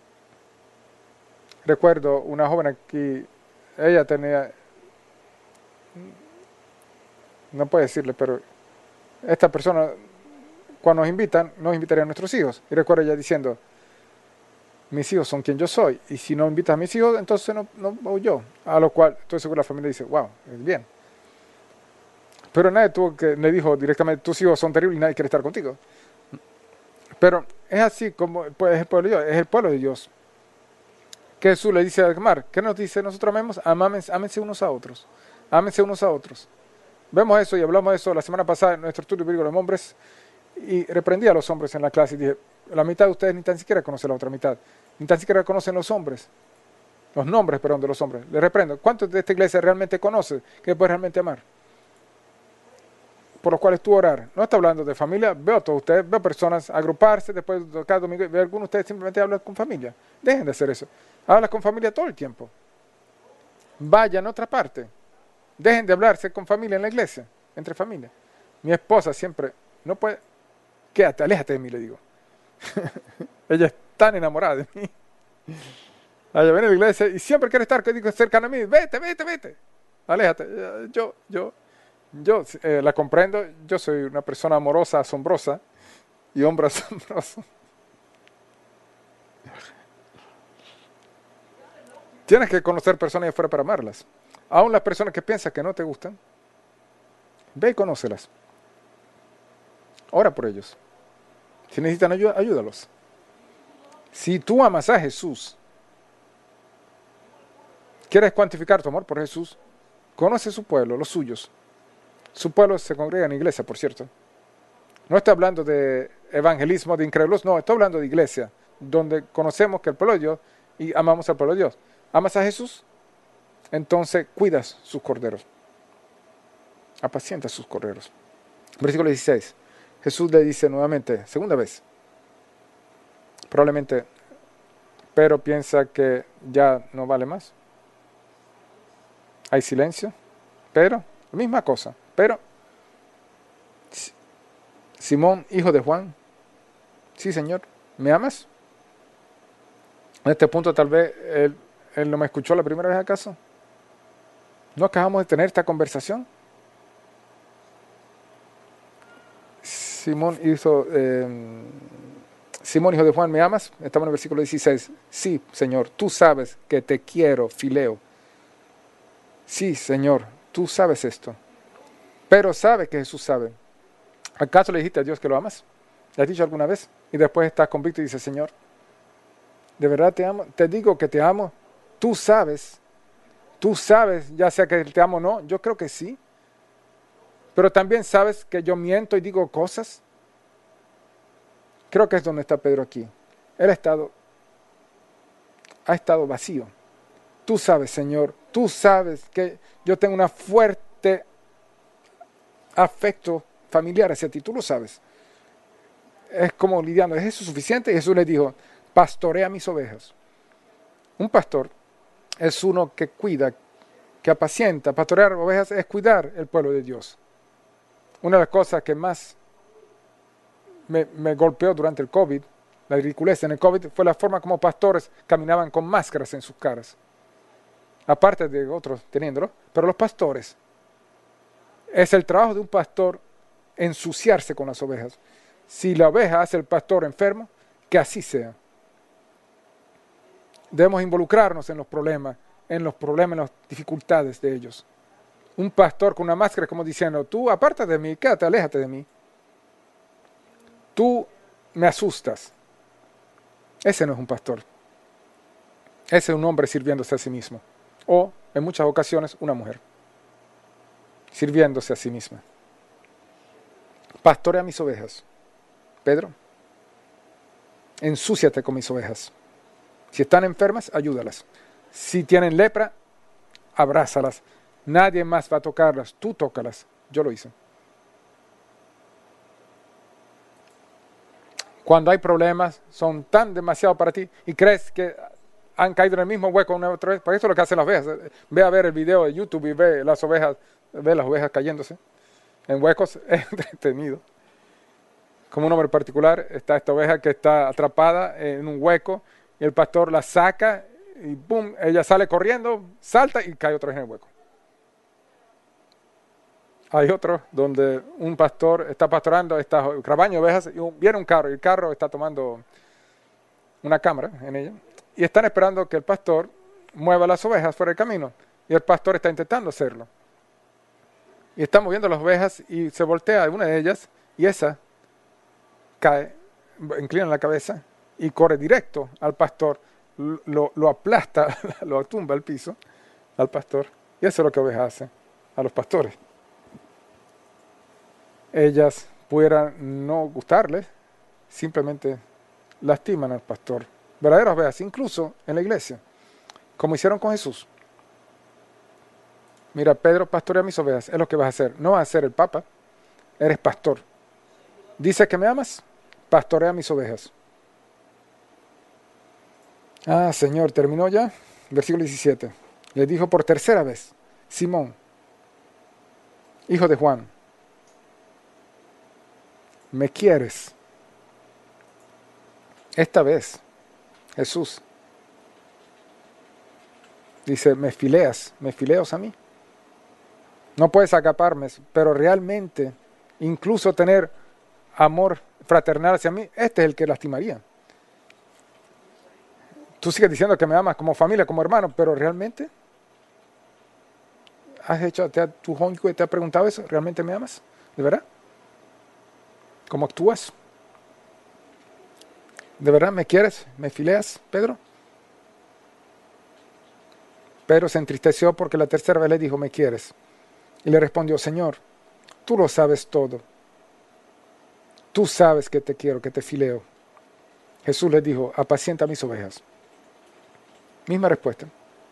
Recuerdo una joven aquí, ella tenía, no puedo decirle, pero esta persona, cuando nos invitan, nos invitaría a nuestros hijos. Y recuerdo ella diciendo, mis hijos son quien yo soy, y si no invitas a mis hijos, entonces no, no voy yo. A lo cual, estoy seguro la familia dice, wow, es bien. Pero nadie tuvo que, le dijo directamente, tus hijos son terribles y nadie quiere estar contigo. Pero es así como pues, es el pueblo de Dios, es el pueblo de Dios. Que Jesús le dice a Mar, ¿qué nos dice? Nosotros amemos, amámense, ámense unos a otros, ámense unos a otros. Vemos eso y hablamos de eso la semana pasada en nuestro estudio bíblico de los hombres, y reprendí a los hombres en la clase y dije, la mitad de ustedes ni tan siquiera conocen la otra mitad, ni tan siquiera conocen los hombres, los nombres, perdón, de los hombres. Les reprendo, ¿cuántos de esta iglesia realmente conoce que puede realmente amar? Por los cuales tú orar. No está hablando de familia, veo a todos ustedes, veo personas agruparse después de cada domingo, y veo a algunos de ustedes simplemente hablan con familia. Dejen de hacer eso. Habla con familia todo el tiempo. Vayan a otra parte. Dejen de hablarse con familia en la iglesia, entre familia. Mi esposa siempre, no puede, quédate, aléjate de mí, le digo. Ella es tan enamorada de mí. Ella viene a la iglesia y siempre quiere estar cercana a mí. Vete, vete, vete. Aléjate. Yo, yo, yo eh, la comprendo. Yo soy una persona amorosa, asombrosa y hombre asombroso. Tienes que conocer personas de afuera para amarlas. Aún las personas que piensas que no te gustan, ve y conócelas. Ora por ellos. Si necesitan ayuda, ayúdalos. Si tú amas a Jesús, quieres cuantificar tu amor por Jesús, conoce su pueblo, los suyos. Su pueblo se congrega en iglesia, por cierto. No estoy hablando de evangelismo, de incrédulos, no, estoy hablando de iglesia, donde conocemos que el pueblo de Dios y amamos al pueblo de Dios. ¿Amas a Jesús? Entonces cuidas sus corderos. Apacienta sus corderos. Versículo dieciséis. Jesús le dice nuevamente, segunda vez, probablemente, pero piensa que ya no vale más. Hay silencio, pero, misma cosa, pero, Simón, hijo de Juan, sí, Señor, ¿me amas? En este punto tal vez él, él no me escuchó la primera vez, ¿acaso? ¿No acabamos de tener esta conversación? Simón hizo, eh, Simón, hijo de Juan, ¿me amas? Estamos en el versículo dieciséis. Sí, Señor, tú sabes que te quiero, Fileo. Sí, Señor, tú sabes esto. Pero sabe que Jesús sabe. ¿Acaso le dijiste a Dios que lo amas? ¿Le has dicho alguna vez? Y después estás convicto y dices, Señor, ¿de verdad te amo? Te digo que te amo. Tú sabes. Tú sabes, ya sea que te amo o no. Yo creo que sí. Pero también sabes que yo miento y digo cosas. Creo que es donde está Pedro aquí. Él ha estado, ha estado vacío. Tú sabes, Señor, tú sabes que yo tengo un fuerte afecto familiar hacia ti. Tú lo sabes. Es como lidiando. ¿Es eso suficiente? Y Jesús le dijo, pastorea mis ovejas. Un pastor es uno que cuida, que apacienta. Pastorear ovejas es cuidar el pueblo de Dios. Una de las cosas que más me, me golpeó durante el COVID, la ridiculez en el COVID, fue la forma como pastores caminaban con máscaras en sus caras. Aparte de otros teniéndolo, pero los pastores, es el trabajo de un pastor ensuciarse con las ovejas. Si la oveja hace el pastor enfermo, que así sea. Debemos involucrarnos en los problemas, en los problemas, en las dificultades de ellos. Un pastor con una máscara como diciendo, tú apártate de mí, quédate, aléjate de mí. Tú me asustas. Ese no es un pastor. Ese es un hombre sirviéndose a sí mismo. O, en muchas ocasiones, una mujer. Sirviéndose a sí misma. Pastorea mis ovejas. Pedro, ensúciate con mis ovejas. Si están enfermas, ayúdalas. Si tienen lepra, abrázalas. Nadie más va a tocarlas, tú tócalas. Yo lo hice. Cuando hay problemas, son tan demasiado para ti y crees que han caído en el mismo hueco una otra vez. Por eso es lo que hacen las ovejas. Ve a ver el video de YouTube y ve las ovejas, ve las ovejas cayéndose en huecos. Es entretenido. Como un hombre particular, está esta oveja que está atrapada en un hueco y el pastor la saca y ¡pum! Ella sale corriendo, salta y cae otra vez en el hueco. Hay otro donde un pastor está pastorando esta rebaño de ovejas y un, viene un carro y el carro está tomando una cámara en ella y están esperando que el pastor mueva las ovejas fuera del camino y el pastor está intentando hacerlo. Y está moviendo las ovejas y se voltea una de ellas y esa cae, inclina la cabeza y corre directo al pastor, lo, lo aplasta, lo tumba al piso al pastor. Y eso es lo que ovejas hace a los pastores. Ellas pudieran no gustarles, simplemente lastiman al pastor. Verdaderas ovejas, incluso en la iglesia, como hicieron con Jesús. Mira, Pedro, pastorea mis ovejas, es lo que vas a hacer. No vas a ser el papa, eres pastor. Dice que me amas, pastorea mis ovejas. Ah, Señor, terminó ya. Versículo diecisiete. Le dijo por tercera vez, Simón, hijo de Juan, ¿me quieres? Esta vez, Jesús dice, me fileas, me fileos a mí. No puedes agaparme, pero realmente, incluso tener amor fraternal hacia mí, este es el que lastimaría. Tú sigues diciendo que me amas como familia, como hermano, pero realmente, ¿has hecho, te ha, tu cónyuge te ha preguntado eso? ¿Realmente me amas? ¿De verdad? ¿Cómo actúas? ¿De verdad me quieres? ¿Me fileas, Pedro? Pedro se entristeció porque la tercera vez le dijo, ¿me quieres? Y le respondió, Señor, tú lo sabes todo. Tú sabes que te quiero, que te fileo. Jesús le dijo, apacienta mis ovejas. Misma respuesta.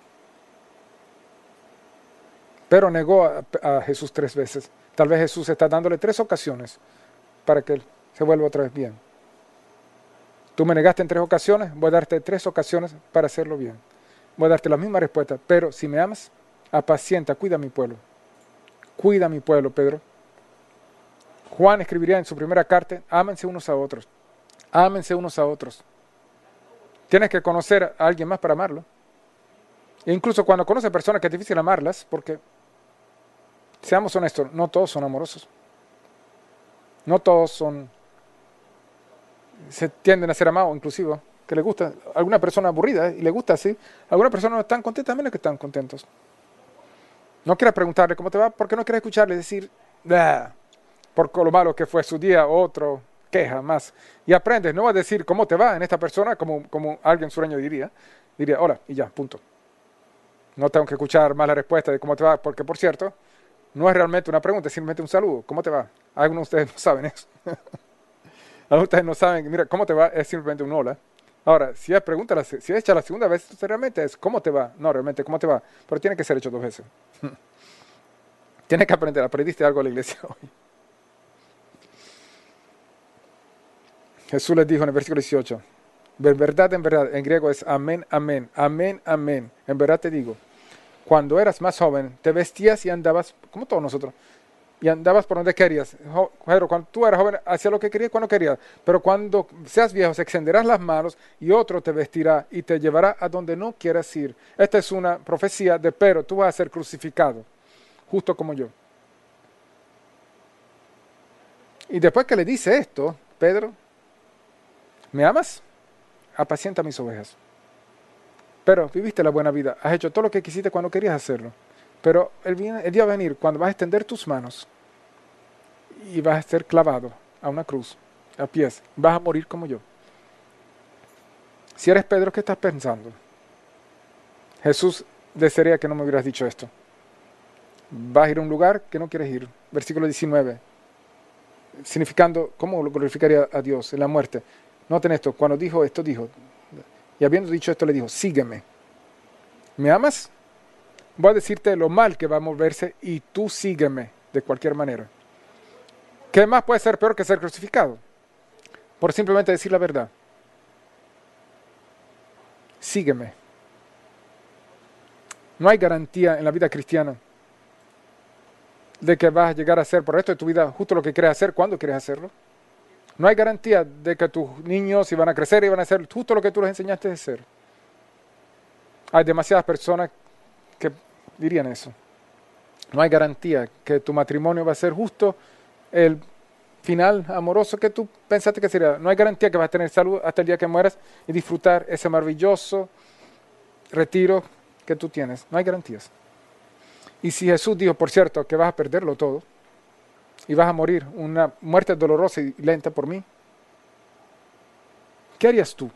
Pero negó a, a Jesús tres veces. Tal vez Jesús está dándole tres ocasiones para que él se vuelva otra vez bien. Tú me negaste en tres ocasiones, voy a darte tres ocasiones para hacerlo bien. Voy a darte la misma respuesta, pero si me amas, apacienta, cuida a mi pueblo. Cuida a mi pueblo, Pedro. Juan escribiría en su primera carta, ámense unos a otros. Ámense unos a otros. Tienes que conocer a alguien más para amarlo. E incluso cuando conoces a personas que es difícil amarlas, porque, seamos honestos, no todos son amorosos. No todos son, se tienden a ser amados, inclusive, que les gusta. Alguna persona aburrida y le gusta así. Algunas personas no están contentas, menos que están contentos. No quieras preguntarle cómo te va, porque no quieres escucharle decir, bah, por lo malo que fue su día, otro, queja más. Y aprendes, no vas a decir cómo te va en esta persona, como, como alguien sureño diría. Diría, hola, y ya, punto. No tengo que escuchar más la respuesta de cómo te va, porque por cierto, no es realmente una pregunta, es simplemente un saludo. ¿Cómo te va? Algunos de ustedes no saben eso. Algunos de ustedes no saben, mira, ¿cómo te va? Es simplemente un hola. Ahora, si es pregunta, si es hecha la segunda vez, entonces realmente es ¿cómo te va? No, realmente, ¿cómo te va? Pero tiene que ser hecho dos veces. Tienes que aprender, aprendiste algo a la iglesia hoy. Jesús les dijo en el versículo dieciocho, en verdad, en verdad, en griego es amén, amén, amén, amén. En verdad te digo, cuando eras más joven, te vestías y andabas, como todos nosotros, y andabas por donde querías. Pero cuando tú eras joven, hacías lo que querías cuando querías. Pero cuando seas viejo, se extenderás las manos y otro te vestirá y te llevará a donde no quieras ir. Esta es una profecía de pero tú vas a ser crucificado, justo como yo. Y después que le dice esto, Pedro, ¿me amas? Apacienta mis ovejas. Pero viviste la buena vida, has hecho todo lo que quisiste cuando querías hacerlo. Pero el, el día va a venir cuando vas a extender tus manos y vas a ser clavado a una cruz, a pies. Vas a morir como yo. Si eres Pedro, ¿qué estás pensando? Jesús desearía que no me hubieras dicho esto. Vas a ir a un lugar que no quieres ir. Versículo diecinueve. Significando, ¿cómo lo glorificaría a Dios en la muerte? Noten esto, cuando dijo esto, dijo, y habiendo dicho esto, le dijo, sígueme. ¿Me amas? Voy a decirte lo mal que va a moverse y tú sígueme de cualquier manera. ¿Qué más puede ser peor que ser crucificado? Por simplemente decir la verdad. Sígueme. No hay garantía en la vida cristiana de que vas a llegar a hacer por el resto de tu vida justo lo que quieres hacer cuando quieres hacerlo. No hay garantía de que tus niños iban a crecer y van a hacer justo lo que tú les enseñaste a hacer. Hay demasiadas personas que dirían eso. No hay garantía que tu matrimonio va a ser justo el final amoroso que tú pensaste que sería. No hay garantía que vas a tener salud hasta el día que mueras y disfrutar ese maravilloso retiro que tú tienes. No hay garantías. Y si Jesús dijo, por cierto, que vas a perderlo todo y vas a morir una muerte dolorosa y lenta por mí, ¿qué harías tú?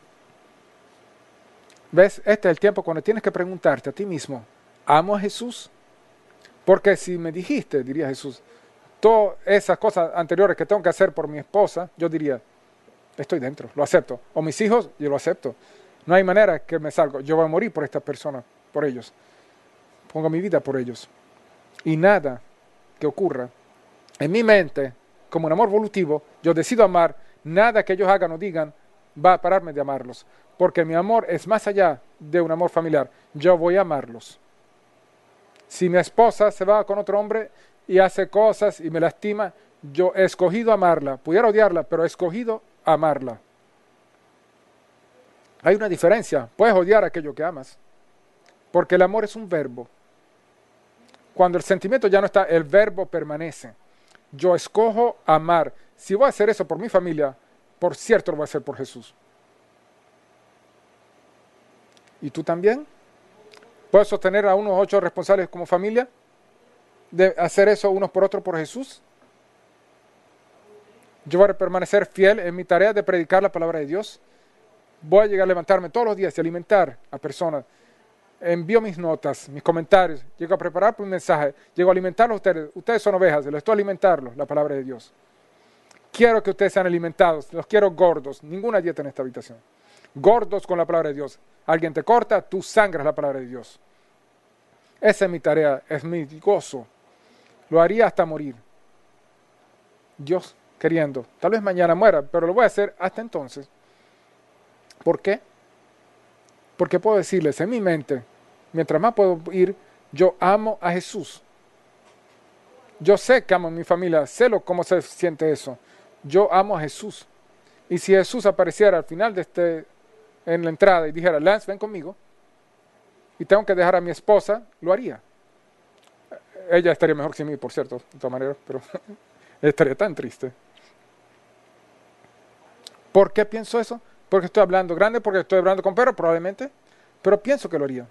¿Ves? Este es el tiempo cuando tienes que preguntarte a ti mismo, ¿amo a Jesús? Porque si me dijiste, diría Jesús, todas esas cosas anteriores que tengo que hacer por mi esposa, yo diría, estoy dentro, lo acepto. O mis hijos, yo lo acepto. No hay manera que me salga. Yo voy a morir por estas personas, por ellos. Pongo mi vida por ellos. Y nada que ocurra en mi mente, como un amor volutivo, yo decido amar, nada que ellos hagan o digan va a pararme de amarlos. Porque mi amor es más allá de un amor familiar. Yo voy a amarlos. Si mi esposa se va con otro hombre y hace cosas y me lastima, yo he escogido amarla. Pudiera odiarla, pero he escogido amarla. Hay una diferencia. Puedes odiar aquello que amas. Porque el amor es un verbo. Cuando el sentimiento ya no está, el verbo permanece. Yo escojo amar. Si voy a hacer eso por mi familia, por cierto lo voy a hacer por Jesús. ¿Y tú también? ¿Puedes sostener a unos ocho responsables como familia de hacer eso unos por otros por Jesús? Yo voy a permanecer fiel en mi tarea de predicar la palabra de Dios. Voy a llegar a levantarme todos los días y alimentar a personas. Envío mis notas, mis comentarios, llego a preparar un mensaje, llego a alimentarlos a ustedes. Ustedes son ovejas, les estoy alimentarlos, la palabra de Dios. Quiero que ustedes sean alimentados, los quiero gordos, ninguna dieta en esta habitación. Gordos con la palabra de Dios. Alguien te corta, tú sangras la palabra de Dios. Esa es mi tarea, es mi gozo. Lo haría hasta morir. Dios queriendo. Tal vez mañana muera, pero lo voy a hacer hasta entonces. ¿Por qué? Porque puedo decirles en mi mente, mientras más puedo ir, yo amo a Jesús. Yo sé que amo a mi familia, sé lo, cómo se siente eso. Yo amo a Jesús. Y si Jesús apareciera al final de este, en la entrada y dijera, Lance, ven conmigo, y tengo que dejar a mi esposa, lo haría. Ella estaría mejor que sin mí, por cierto, de todas maneras, pero estaría tan triste. ¿Por qué pienso eso? Porque estoy hablando grande, porque estoy hablando con Pedro, probablemente, pero pienso que lo haría.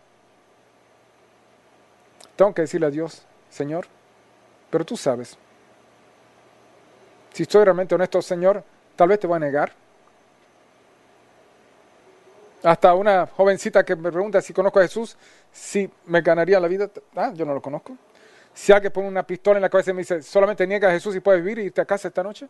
Tengo que decirle a Dios, Señor, pero tú sabes. Si estoy realmente honesto, Señor, tal vez te voy a negar. Hasta una jovencita que me pregunta si conozco a Jesús, si me ganaría la vida. Ah, yo no lo conozco. Si alguien pone una pistola en la cabeza y me dice, solamente niega a Jesús y puedes vivir y irte a casa esta noche.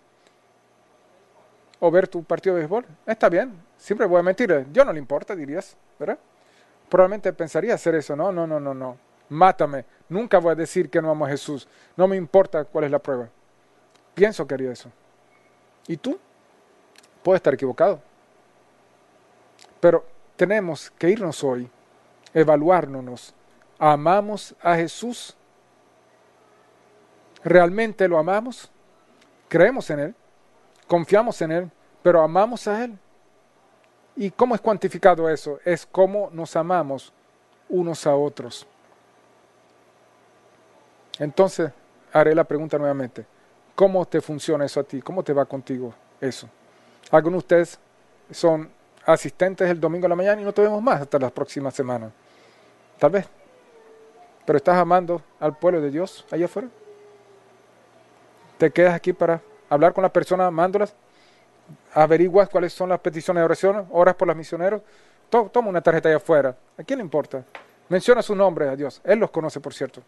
O ver tu partido de béisbol. Está bien, siempre voy a mentir. Dios no le importa, dirías, ¿verdad? Probablemente pensaría hacer eso. No, no, no, no, no. Mátame. Nunca voy a decir que no amo a Jesús. No me importa cuál es la prueba. Pienso que haría eso. ¿Y tú? Puedes estar equivocado. Pero tenemos que irnos hoy, evaluarnos. ¿Amamos a Jesús? ¿Realmente lo amamos? ¿Creemos en Él? ¿Confiamos en Él? ¿Pero amamos a Él? ¿Y cómo es cuantificado eso? Es cómo nos amamos unos a otros. Entonces, haré la pregunta nuevamente. ¿Cómo te funciona eso a ti? ¿Cómo te va contigo eso? Algunos de ustedes son asistentes el domingo a la mañana y no te vemos más hasta la próxima semana. Tal vez. Pero estás amando al pueblo de Dios allá afuera. Te quedas aquí para hablar con las personas, amándolas. Averiguas cuáles son las peticiones de oración, oras por los misioneros. Toma una tarjeta allá afuera. ¿A quién le importa? Menciona su nombre a Dios. Él los conoce, por cierto.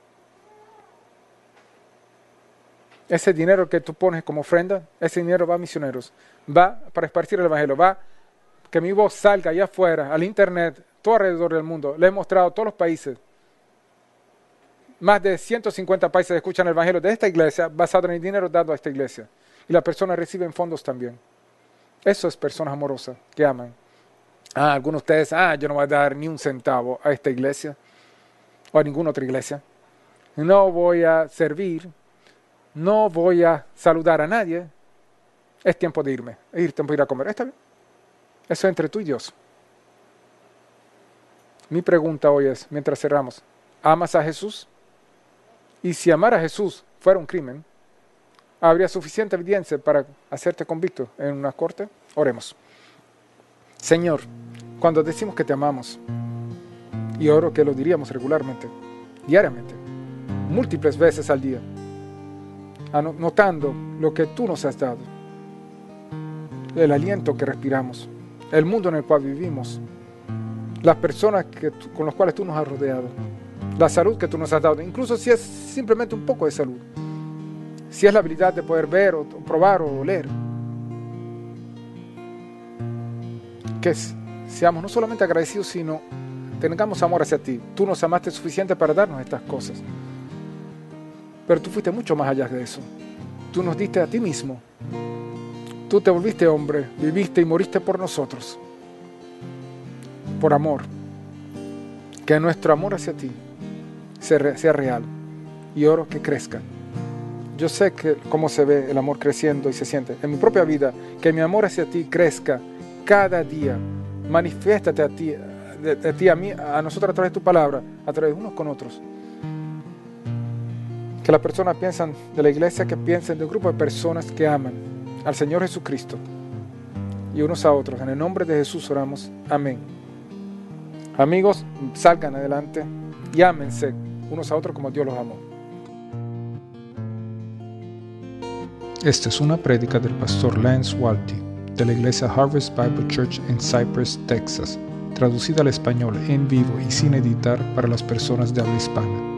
Ese dinero que tú pones como ofrenda, ese dinero va a misioneros. Va para esparcir el evangelio. Va que mi voz salga allá afuera, al internet, todo alrededor del mundo. Le he mostrado a todos los países. Más de ciento cincuenta países escuchan el evangelio de esta iglesia basado en el dinero dado a esta iglesia. Y las personas reciben fondos también. Eso es personas amorosas que aman. Ah, algunos de ustedes, ah, yo no voy a dar ni un centavo a esta iglesia. o a ninguna otra iglesia. No voy a servir, no voy a saludar a nadie. Es tiempo de irme, es tiempo de ir a comer. ¿Está bien? Eso es entre tú y Dios. Mi pregunta hoy es, mientras cerramos, ¿amas a Jesús? Y si amar a Jesús fuera un crimen, ¿habría suficiente evidencia para hacerte convicto en una corte? Oremos. Señor, cuando decimos que te amamos, y oro que lo diríamos regularmente, diariamente, múltiples veces al día, notando lo que tú nos has dado, el aliento que respiramos, el mundo en el cual vivimos, las personas que tú, con las cuales tú nos has rodeado, la salud que tú nos has dado, incluso si es simplemente un poco de salud, si es la habilidad de poder ver o probar o oler, que seamos no solamente agradecidos, sino tengamos amor hacia ti. Tú nos amaste suficiente para darnos estas cosas, pero tú fuiste mucho más allá de eso. Tú nos diste a ti mismo. Tú te volviste hombre, viviste y moriste por nosotros, por amor. Que nuestro amor hacia ti sea, sea real, y oro que crezca. Yo sé que cómo se ve el amor creciendo y se siente en mi propia vida, que mi amor hacia ti crezca cada día. Manifiéstate a ti, de, de ti a mí, a nosotros a través de tu palabra, a través de unos con otros. Que las personas piensan de la iglesia, que piensen de un grupo de personas que aman al Señor Jesucristo y unos a otros. En el nombre de Jesús oramos. Amén. Amigos, salgan adelante y ámense unos a otros como Dios los amó. Esta es una prédica del pastor Lance Walty de la iglesia Harvest Bible Church en Cypress, Texas, traducida al español en vivo y sin editar para las personas de habla hispana.